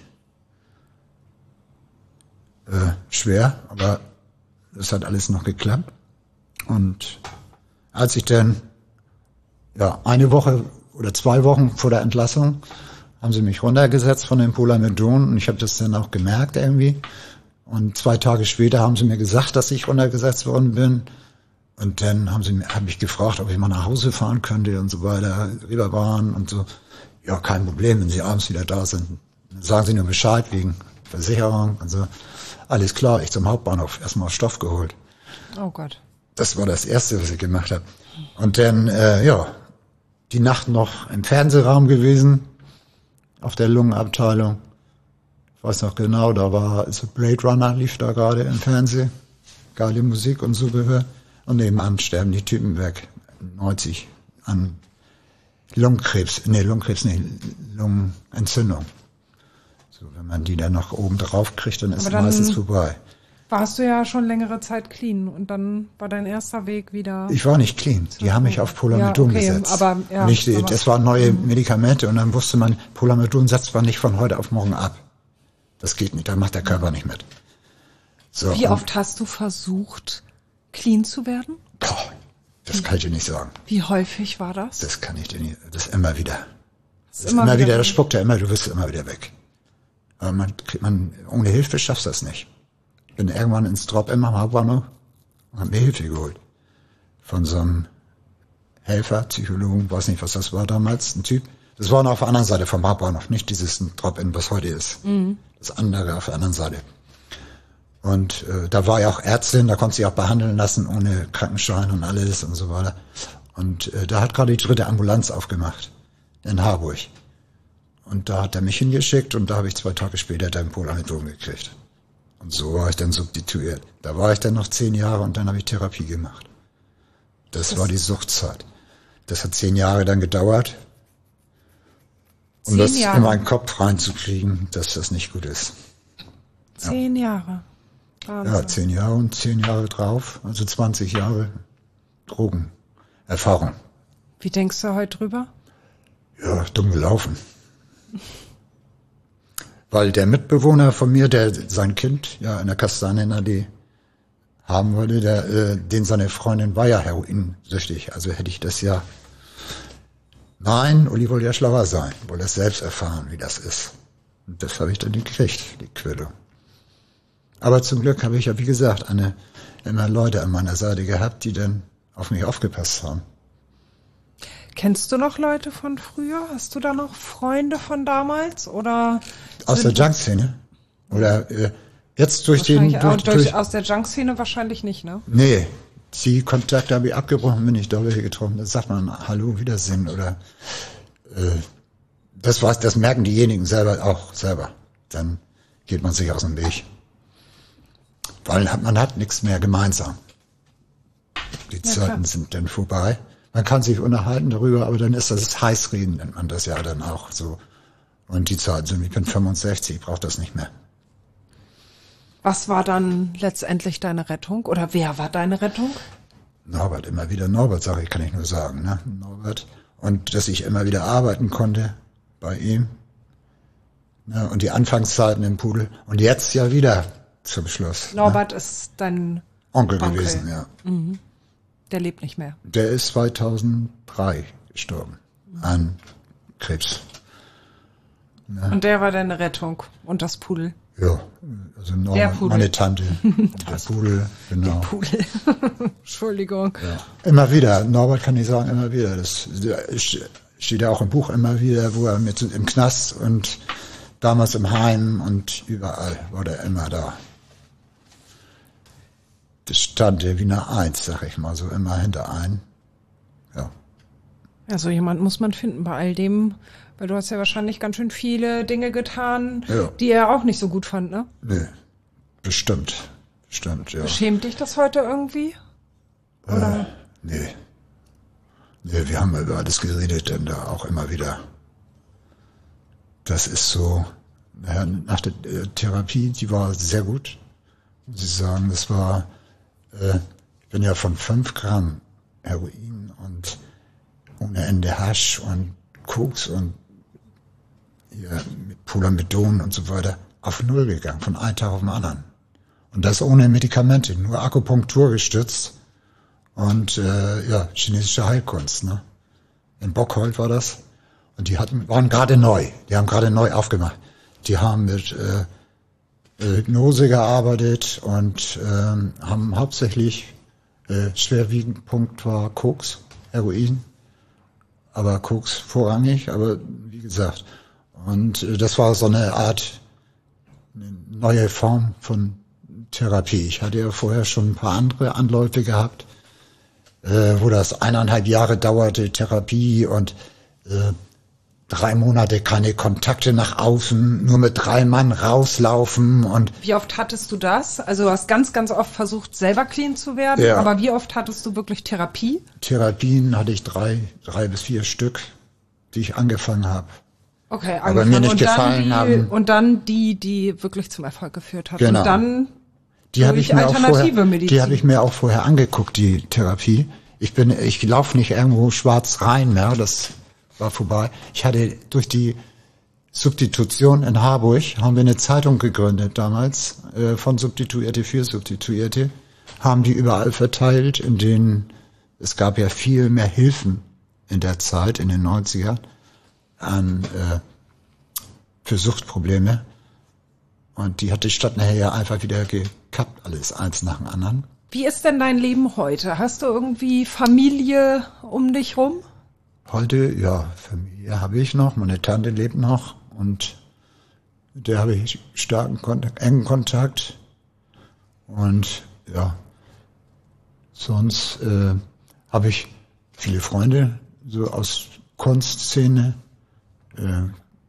äh, schwer, aber es hat alles noch geklappt. Und als ich dann, ja, eine Woche oder zwei Wochen vor der Entlassung, haben sie mich runtergesetzt von dem Polamidon und ich habe das dann auch gemerkt irgendwie. Und zwei Tage später haben sie mir gesagt, dass ich runtergesetzt worden bin. Und dann haben sie mir, habe ich gefragt, ob ich mal nach Hause fahren könnte und so weiter, Reeperbahn und so. Ja, kein Problem, wenn Sie abends wieder da sind. Dann sagen Sie nur Bescheid wegen Versicherung und so. Alles klar, ich zum Hauptbahnhof, erstmal Stoff geholt. Oh Gott. Das war das Erste, was ich gemacht habe. Und dann, äh, ja, die Nacht noch im Fernsehraum gewesen, auf der Lungenabteilung. Ich weiß noch genau, da war also Blade Runner, lief da gerade im Fernsehen. Geile Musik und Zubehör. Und nebenan sterben die Typen weg. neunzig an Lungenkrebs, nee, Lungenkrebs, nee, Lungenentzündung. So, wenn man die dann noch oben drauf kriegt, dann ist es meistens vorbei. Warst du ja schon längere Zeit clean und dann war dein erster Weg wieder... Ich war nicht clean. Die haben mich auf Polamidon ja, okay, gesetzt. Aber, ja, nicht, aber, das waren neue mhm. Medikamente und dann wusste man, Polamidon setzt man nicht von heute auf morgen ab. Das geht nicht, da macht der Körper nicht mit. So, Wie oft hast du versucht, clean zu werden? Boah, das kann ich dir nicht sagen. Wie häufig war das? Das kann ich dir nicht, das ist immer wieder. Das ist immer, immer wieder, wieder, das spuckt ja immer, du wirst immer wieder weg. Aber man, man, ohne Hilfe schaffst du das nicht. Bin irgendwann ins Drop-In am Hauptbahnhof und hab mir Hilfe geholt. Von so einem Helfer, Psychologen, weiß nicht, was das war damals, ein Typ. Das war noch auf der anderen Seite vom Hauptbahnhof, nicht dieses Drop-In, was heute ist. Mhm. Das andere auf der anderen Seite. Und äh, da war ja auch Ärztin, da konnte sie auch behandeln lassen, ohne Krankenschein und alles und so weiter. Und äh, da hat gerade die dritte Ambulanz aufgemacht, in Harburg. Und da hat er mich hingeschickt und da habe ich zwei Tage später dann Polamidon gekriegt. Und so war ich dann substituiert. Da war ich dann noch zehn Jahre und dann habe ich Therapie gemacht. Das, das war die Suchtzeit. Das hat zehn Jahre dann gedauert, um das Jahre. in meinen Kopf reinzukriegen, dass das nicht gut ist. Zehn ja. Jahre. Wahnsinn. Ja, zehn Jahre und zehn Jahre drauf, also zwanzig Jahre Drogenerfahrung. Wie denkst du heute drüber? Ja, dumm gelaufen. Weil der Mitbewohner von mir, der sein Kind ja in der Kastanienallee haben wollte, der, äh, den seine Freundin war ja heroinsüchtig. Also hätte ich das ja... Nein, Uli wollte ja schlauer sein, wollte das selbst erfahren, wie das ist. Und das habe ich dann gekriegt, die Quelle. Aber zum Glück habe ich ja, wie gesagt, eine, immer Leute an meiner Seite gehabt, die dann auf mich aufgepasst haben. Kennst du noch Leute von früher? Hast du da noch Freunde von damals? Oder aus der Junk-Szene? Oder äh, jetzt durch den... Durch, durch, aus der Junk-Szene wahrscheinlich nicht, ne? Nee, die Kontakte habe ich abgebrochen, bin ich da welche getroffen. Da sagt man Hallo, Wiedersehen oder... Äh, das war's, das merken diejenigen selber auch selber. Dann geht man sich aus dem Weg. Weil man hat nichts mehr gemeinsam. Die ja, Zeiten klar. sind dann vorbei. Man kann sich unterhalten darüber, aber dann ist das Heißreden, nennt man das ja dann auch so. Und die Zeiten sind, ich bin fünfundsechzig, ich brauche das nicht mehr. Was war dann letztendlich deine Rettung? Oder wer war deine Rettung? Norbert, immer wieder Norbert, sage ich, kann ich nur sagen. Ne? Norbert. Und dass ich immer wieder arbeiten konnte bei ihm. Ne, und die Anfangszeiten im Pudel. Und jetzt ja wieder zum Schluss. Norbert ne? ist dein Onkel, Onkel gewesen, ja. Mhm. Der lebt nicht mehr. Der ist zweitausenddrei gestorben an Krebs. Ne? Und der war deine Rettung und das Pudel. Ja, also Norbert, der Pudel. meine Tante, der Pudel, genau. Der Pudel. Entschuldigung. Ja. Immer wieder, Norbert kann ich sagen, immer wieder. Das steht ja auch im Buch immer wieder, wo er mit im Knast und damals im Heim und überall war der immer da. Das stand der Wiener Eins, sag ich mal, so immer hinter ein. Ja. Ja, so jemand muss man finden bei all dem, weil du hast ja wahrscheinlich ganz schön viele Dinge getan, ja. die er auch nicht so gut fand, ne? Nee, bestimmt. Bestimmt, ja. Beschämt dich das heute irgendwie? Oder? Äh, nee. Nee, wir haben über alles geredet, denn da auch immer wieder. Das ist so, ja, nach der Therapie, die war sehr gut, muss ich sagen. Das war, äh, ich bin ja von fünf Gramm Heroin und ohne Ende Hasch und Koks und hier mit Pulamidon und so weiter auf Null gegangen, von einem Tag auf den anderen. Und das ohne Medikamente, nur Akupunktur gestützt und äh, ja, chinesische Heilkunst. Ne? In Bockhold war das. Und die hatten, waren gerade neu, die haben gerade neu aufgemacht. Die haben mit äh, Hypnose gearbeitet und ähm, haben hauptsächlich äh, schwerwiegend Punkt war Koks, Heroin, aber Koks vorrangig, aber wie gesagt. Und äh, das war so eine Art, eine neue Form von Therapie. Ich hatte ja vorher schon ein paar andere Anläufe gehabt, äh, wo das eineinhalb Jahre dauerte, Therapie und äh, drei Monate keine Kontakte nach außen, nur mit drei Mann rauslaufen und. Wie oft hattest du das? Also du hast ganz, ganz oft versucht, selber clean zu werden, ja. aber wie oft hattest du wirklich Therapie? Therapien hatte ich drei, drei bis vier Stück, die ich angefangen habe. Okay, aber mir nicht und gefallen dann die, haben. Und dann die, die wirklich zum Erfolg geführt hat. Genau. Und dann die habe ich mir auch vorher, Medizin. die habe ich mir auch vorher angeguckt, die Therapie. Ich bin, ich laufe nicht irgendwo schwarz rein, mehr. Das war vorbei. Ich hatte durch die Substitution in Harburg, haben wir eine Zeitung gegründet damals, äh, von Substituierte für Substituierte, haben die überall verteilt, in denen, es gab ja viel mehr Hilfen in der Zeit, in den neunzigern, an, äh, für Suchtprobleme. Und die hat die Stadt nachher ja einfach wieder gekappt, alles eins nach dem anderen. Wie ist denn dein Leben heute? Hast du irgendwie Familie um dich rum? Heute, ja, Familie habe ich noch, meine Tante lebt noch und mit der habe ich starken Kontakt, engen Kontakt. Und ja, sonst äh, habe ich viele Freunde, so aus Kunstszene, äh,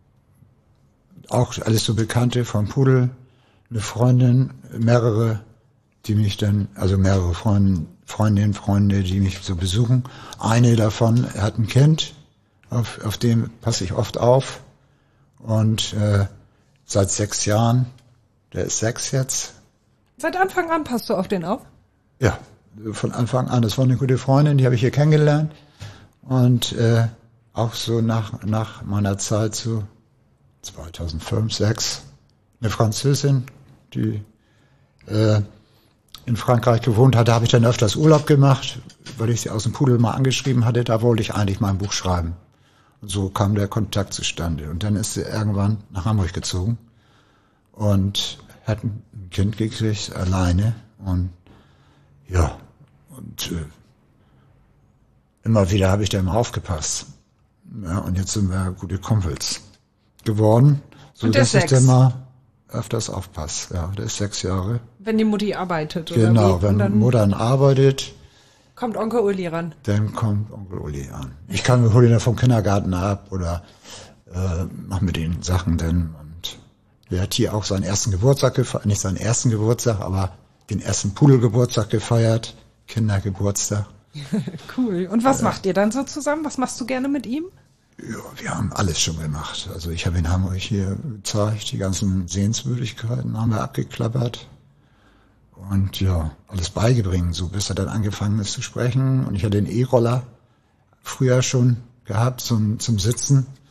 auch alles so Bekannte vom Pudel, eine Freundin, mehrere, die mich dann, also mehrere Freunde, Freundinnen, Freunde, die mich so besuchen. Eine davon hat ein Kind, auf, auf dem passe ich oft auf. Und äh, seit sechs Jahren, der ist sechs jetzt. Seit Anfang an passt du auf den auf? Ja, von Anfang an. Das war eine gute Freundin, die habe ich hier kennengelernt. Und äh, auch so nach, nach meiner Zeit, so zweitausendfünf, sechs, eine Französin, die äh, in Frankreich gewohnt hat, da habe ich dann öfters Urlaub gemacht, weil ich sie aus dem Pudel mal angeschrieben hatte, da wollte ich eigentlich mal ein Buch schreiben. Und so kam der Kontakt zustande. Und dann ist sie irgendwann nach Hamburg gezogen und hat ein Kind gekriegt, alleine. Und ja, und äh, immer wieder habe ich da immer aufgepasst. Ja, und jetzt sind wir gute Kumpels geworden, so dass ich dann mal öfters aufpasse. Ja, der ist sechs Jahre. Wenn die Mutti arbeitet, oder Genau, wie? wenn dann Mutter arbeitet, kommt Onkel Uli ran. dann kommt Onkel Uli an. Ich kann hole ihn dann vom Kindergarten ab oder äh, mache mit den Sachen dann. Und er hat hier auch seinen ersten Geburtstag gefeiert, nicht seinen ersten Geburtstag, aber den ersten Pudelgeburtstag gefeiert, Kindergeburtstag. Cool. Und was äh, macht ihr dann so zusammen? Was machst du gerne mit ihm? Ja, wir haben alles schon gemacht. Also ich habe in Hamburg hier gezeigt, die ganzen Sehenswürdigkeiten haben wir abgeklappert. Und ja, alles beigebringen, so bis er dann angefangen ist zu sprechen. Und ich hatte den E-Roller früher schon gehabt zum, zum Sitzen.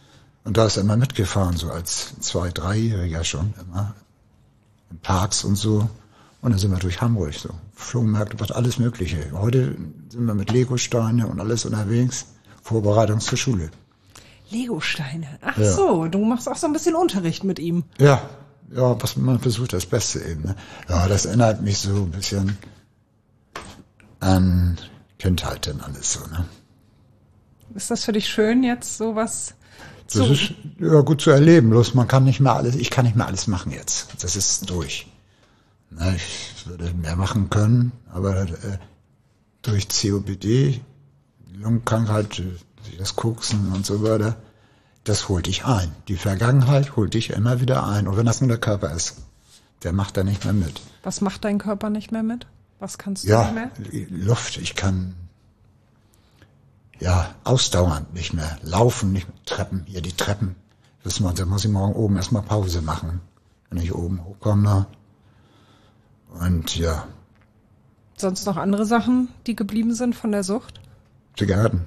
Und da ist er immer mitgefahren, so als Zwei-, Dreijähriger schon immer. In Parks und so. Und dann sind wir durch Hamburg so. Flohmärkte, was alles Mögliche. Heute sind wir mit Legosteine und alles unterwegs. Vorbereitung zur Schule. Legosteine. Ach Ja. so, du machst auch so ein bisschen Unterricht mit ihm. Ja, ja, was man versucht, das Beste eben. Ne? Ja, das erinnert mich so ein bisschen an Kindheit denn alles so. Ne? Ist das für dich schön, jetzt sowas Das zu... ist ja gut zu erleben. Bloß man kann nicht mehr alles, ich kann nicht mehr alles machen jetzt. Das ist durch. Na, ich würde mehr machen können, aber äh, durch C O P D, Lungenkrankheit, äh, das Koksen und so weiter, das holt dich ein. Die Vergangenheit holt dich immer wieder ein. Und wenn das nur der Körper ist, der macht da nicht mehr mit. Was macht dein Körper nicht mehr mit? Was kannst du Ja, nicht mehr? Luft, ich kann ja ausdauernd nicht mehr laufen, nicht mehr Treppen, hier die Treppen. Wissen wir, da muss ich morgen oben erstmal Pause machen, wenn ich oben hochkomme. Und ja, Sonst noch andere Sachen, die geblieben sind von der Sucht? Zigaretten.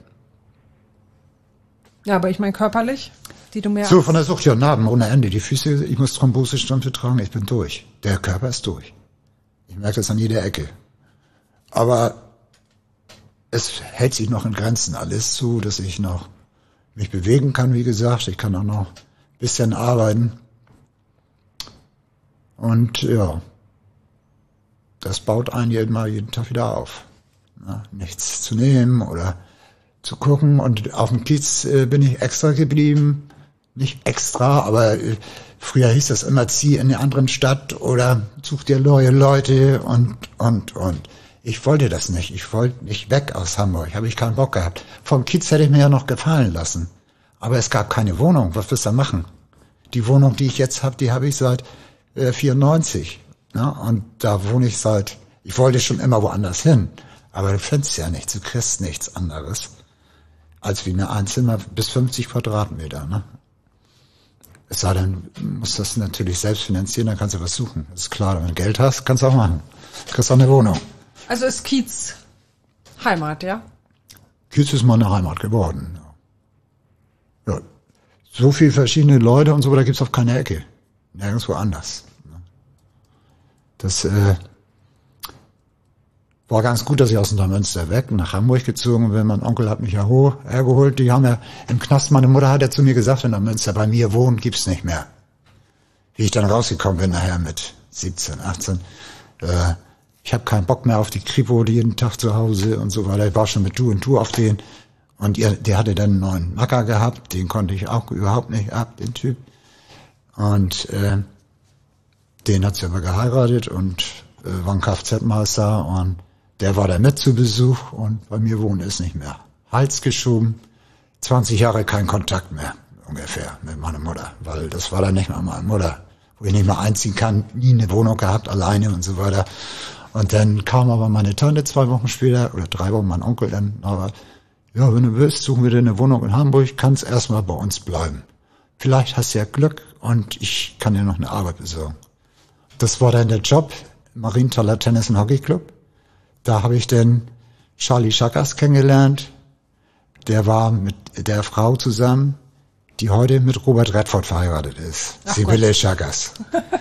Ja, aber ich meine körperlich, die du mehr... So, von der Sucht, ja, Narben ohne Ende. Die Füße, ich muss Thrombosestrümpfe tragen, ich bin durch. Der Körper ist durch. Ich merke das an jeder Ecke. Aber es hält sich noch in Grenzen alles so, dass ich noch mich bewegen kann, wie gesagt. Ich kann auch noch ein bisschen arbeiten. Und ja, das baut einen jeden Mal jeden Tag wieder auf. Na, nichts zu nehmen oder zu gucken. Und auf dem Kiez äh, bin ich extra geblieben. Nicht extra, aber äh, früher hieß das immer, zieh in eine andere Stadt oder such dir neue Leute und, und, und. Ich wollte das nicht. Ich wollte nicht weg aus Hamburg. Habe ich keinen Bock gehabt. Vom Kiez hätte ich mir ja noch gefallen lassen. Aber es gab keine Wohnung. Was willst du da machen? Die Wohnung, die ich jetzt habe, die habe ich seit äh, vierundneunzig. Ja, und da wohne ich seit, ich wollte schon immer woanders hin. Aber du findest ja nichts. Du kriegst nichts anderes als wie eine Einzimmer bis fünfzig Quadratmeter. Ne? Es sei denn, du musst das natürlich selbst finanzieren, dann kannst du was suchen. Das ist klar, wenn du Geld hast, kannst du auch machen. Du kriegst auch eine Wohnung. Also ist Kiez Heimat, ja? Kiez ist meine Heimat geworden. Ja, so viele verschiedene Leute und so, da gibt's auf keiner Ecke. Nirgendwo anders. Das äh, war ganz gut, dass ich aus Neumünster weg nach Hamburg gezogen bin. Mein Onkel hat mich ja hoch hergeholt. Die haben ja im Knast, meine Mutter hat ja zu mir gesagt, in Neumünster, bei mir wohnen gibt's nicht mehr. Wie ich dann rausgekommen bin nachher mit siebzehn, achtzehn. Äh, ich habe keinen Bock mehr auf die Kripo, die jeden Tag zu Hause und so weiter. Ich war schon mit Du und Du auf den. Und ihr, der hatte dann einen neuen Macker gehabt. Den konnte ich auch überhaupt nicht ab, den Typ. Und äh, den hat sie aber geheiratet und äh, war ein Kfz-Meister und der war da mit zu Besuch und bei mir wohnt es nicht mehr. Hals geschoben, zwanzig Jahre kein Kontakt mehr, ungefähr, mit meiner Mutter, weil das war dann nicht mehr meine Mutter, wo ich nicht mehr einziehen kann, nie eine Wohnung gehabt, alleine und so weiter. Und dann kam aber meine Tante zwei Wochen später, oder drei Wochen, mein Onkel dann, aber ja, wenn du willst, suchen wir dir eine Wohnung in Hamburg, kannst erstmal bei uns bleiben. Vielleicht hast du ja Glück und ich kann dir noch eine Arbeit besorgen. Das war dann der Job, Marienthaler Tennis- und Hockeyclub. Da habe ich dann Charlie Chakas kennengelernt. Der war mit der Frau zusammen, die heute mit Robert Redford verheiratet ist. Ach Sibylle Chakas.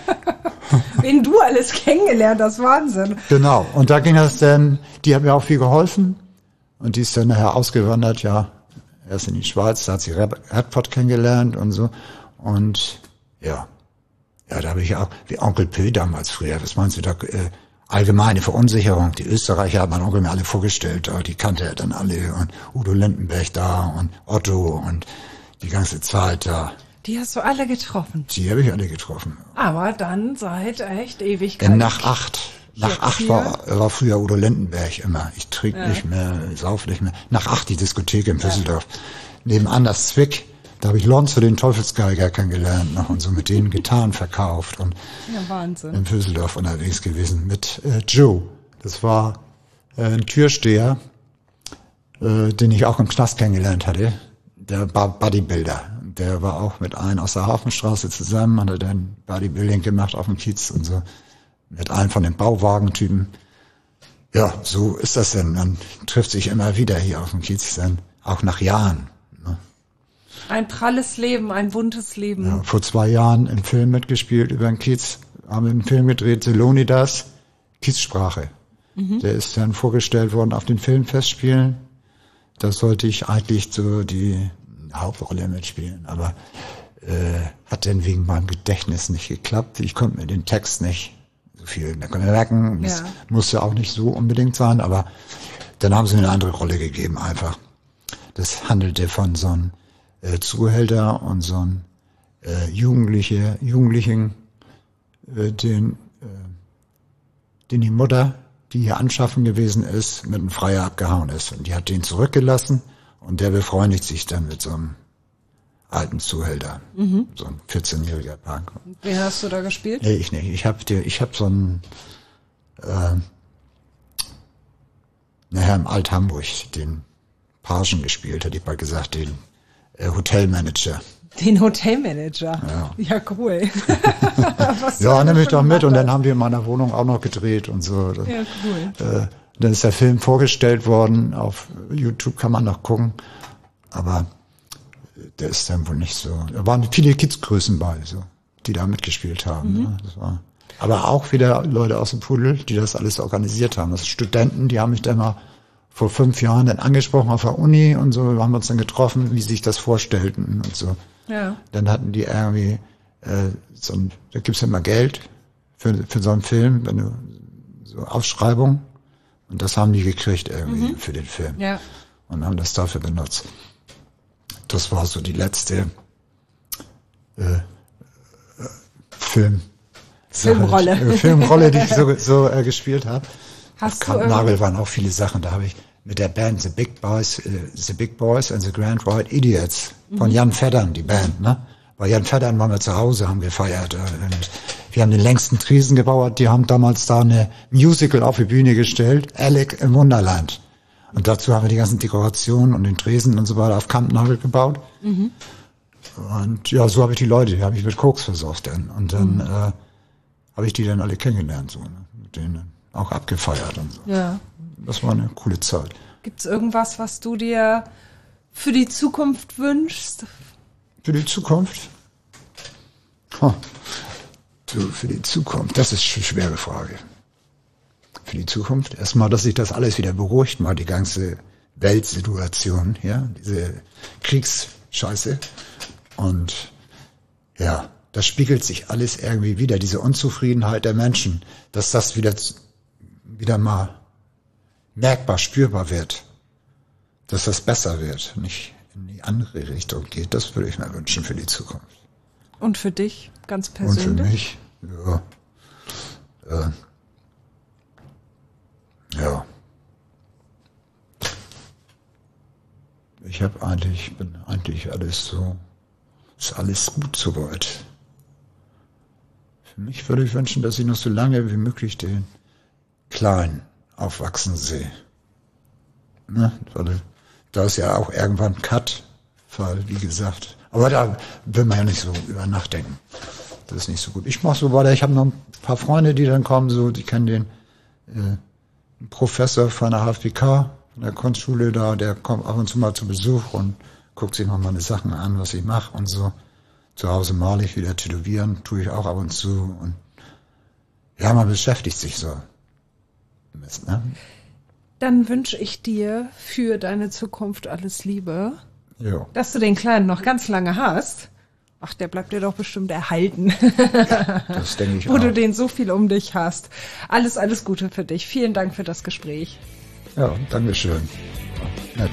Wen du alles kennengelernt hast, Wahnsinn. Genau. Und da ging das dann, die hat mir auch viel geholfen. Und die ist dann nachher ausgewandert, ja, erst in die Schweiz, da hat sie Redford kennengelernt und so. Und ja, ja, da habe ich auch, wie Onkel P. damals früher, was meinst du da, äh, allgemeine Verunsicherung. Die Österreicher hat mein Onkel mir alle vorgestellt, die kannte er dann alle und Udo Lindenberg da und Otto und die ganze Zeit da. Die hast du alle getroffen. Die habe ich alle getroffen. Aber dann seit echt Ewigkeit. Nach acht. Nach acht war, war früher Udo Lindenberg immer. Ich trinke Ja. nicht mehr, sauf nicht mehr. Nach acht die Diskothek in Düsseldorf. Ja. Nebenan das Zwick. Da habe ich Lonzo, den Teufelsgeiger, kennengelernt noch und so mit denen Gitarren verkauft und Ja, Wahnsinn. in Düsseldorf unterwegs gewesen mit äh, Joe. Das war äh, ein Türsteher, äh, den ich auch im Knast kennengelernt hatte. Der war Bodybuilder. Der war auch mit einem aus der Hafenstraße zusammen, hat er dann Bodybuilding gemacht auf dem Kiez und so. Mit einem von den Bauwagentypen. Ja, so ist das denn. Man trifft sich immer wieder hier auf dem Kiez, dann auch nach Jahren. Ne? Ein pralles Leben, ein buntes Leben. Ja, vor zwei Jahren im Film mitgespielt über den Kiez, haben wir einen Film gedreht, Zelonidas, Kiezsprache. Mhm. Der ist dann vorgestellt worden auf den Filmfestspielen. Da sollte ich eigentlich so die Hauptrolle mitspielen, aber äh, hat dann wegen meinem Gedächtnis nicht geklappt. Ich konnte mir den Text nicht so viel merken. Das ja. musste auch nicht so unbedingt sein, aber dann haben sie mir eine andere Rolle gegeben einfach. Das handelte von so einem äh, Zuhälter und so einem äh, Jugendliche, Jugendlichen, äh, den, äh, den die Mutter, die hier anschaffen gewesen ist, mit einem Freier abgehauen ist. Und die hat den zurückgelassen und der befreundet sich dann mit so einem alten Zuhälter, mhm. so ein vierzehnjähriger Punk. Wen hast du da gespielt? Nee, ich nicht. Ich habe ich hab so einen, äh, nachher im Alt-Hamburg, den Pagen gespielt, hätte ich mal gesagt, den äh, Hotelmanager. Den Hotelmanager? Ja, ja cool. Ja, nehme ich doch mit. Und dann haben wir in meiner Wohnung auch noch gedreht und so. Ja, cool. Äh, dann ist der Film vorgestellt worden. Auf YouTube kann man noch gucken. Aber der ist dann wohl nicht so. Da waren viele Kidsgrößen bei, so, die da mitgespielt haben. Mhm. Ne? Das war, aber auch wieder Leute aus dem Pudel, die das alles organisiert haben. Das Studenten, die haben mich dann mal vor fünf Jahren dann angesprochen auf der Uni und so. Wir haben uns dann getroffen, wie sie sich das vorstellten und so. Ja. Dann hatten die irgendwie, äh, so ein, da gibt's ja immer Geld für, für so einen Film, wenn du, so Ausschreibung. Und das haben die gekriegt irgendwie mhm. für den Film. Ja. Und haben das dafür benutzt. Das war so die letzte äh, äh, Film Filmrolle. Äh, Filmrolle, die ich so, so äh, gespielt habe. Hast Auf du Nagel waren auch viele Sachen. Da habe ich mit der Band The Big Boys, äh, The Big Boys and the Grand White Idiots von mhm. Jan Veddern, die Band, ne? Bei Jan Veddern waren wir zu Hause, haben gefeiert. Und wir haben den längsten Tresen gebaut. Die haben damals da eine Musical auf die Bühne gestellt, Alec im Wunderland. Und dazu haben wir die ganzen Dekorationen und den Tresen und so weiter auf Kampnagel gebaut. Mhm. Und ja, so habe ich die Leute, die habe ich mit Koks versorgt dann. Und dann mhm. äh, habe ich die dann alle kennengelernt, so, ne? Mit denen auch abgefeiert und so. Ja. Das war eine coole Zeit. Gibt's irgendwas, was du dir für die Zukunft wünschst? Für die Zukunft? Oh. Du, für die Zukunft, das ist eine schwere Frage. Für die Zukunft erstmal, dass sich das alles wieder beruhigt, mal die ganze Weltsituation, ja, diese Kriegsscheiße. Und ja, das spiegelt sich alles irgendwie wieder, diese Unzufriedenheit der Menschen, dass das wieder, wieder mal merkbar, spürbar wird, dass das besser wird, nicht in die andere Richtung geht. Das würde ich mir wünschen für die Zukunft. Und für dich ganz persönlich? Und für mich, ja, äh, ja. Ich habe eigentlich, bin eigentlich alles so, ist alles gut soweit. Für mich würde ich wünschen, dass ich noch so lange wie möglich den Kleinen aufwachsen sehe. Ne? Weil da ist ja auch irgendwann ein Cut, weil, wie gesagt, aber da will man ja nicht so über nachdenken. Das ist nicht so gut. Ich mache so weiter, ich habe noch ein paar Freunde, die dann kommen, so, die kennen den äh, Professor von der H F B K, von der Kunstschule da, der kommt ab und zu mal zu Besuch und guckt sich noch meine Sachen an, was ich mache und so. Zu Hause male ich wieder, tätowieren, tue ich auch ab und zu. Und ja, man beschäftigt sich so. Mist, ne? Dann wünsche ich dir für deine Zukunft alles Liebe. Jo. Dass du den Kleinen noch ganz lange hast. Ach, der bleibt dir doch bestimmt erhalten. Ja, das denke ich Wo auch. du den so viel um dich hast. Alles, alles Gute für dich. Vielen Dank für das Gespräch. Ja, Dankeschön. Nett.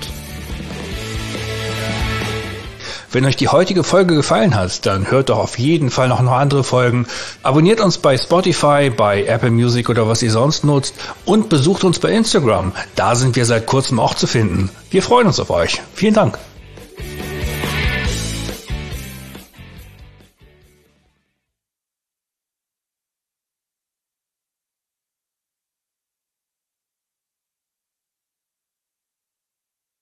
Wenn euch die heutige Folge gefallen hat, dann hört doch auf jeden Fall noch, noch andere Folgen. Abonniert uns bei Spotify, bei Apple Music oder was ihr sonst nutzt und besucht uns bei Instagram. Da sind wir seit kurzem auch zu finden. Wir freuen uns auf euch. Vielen Dank.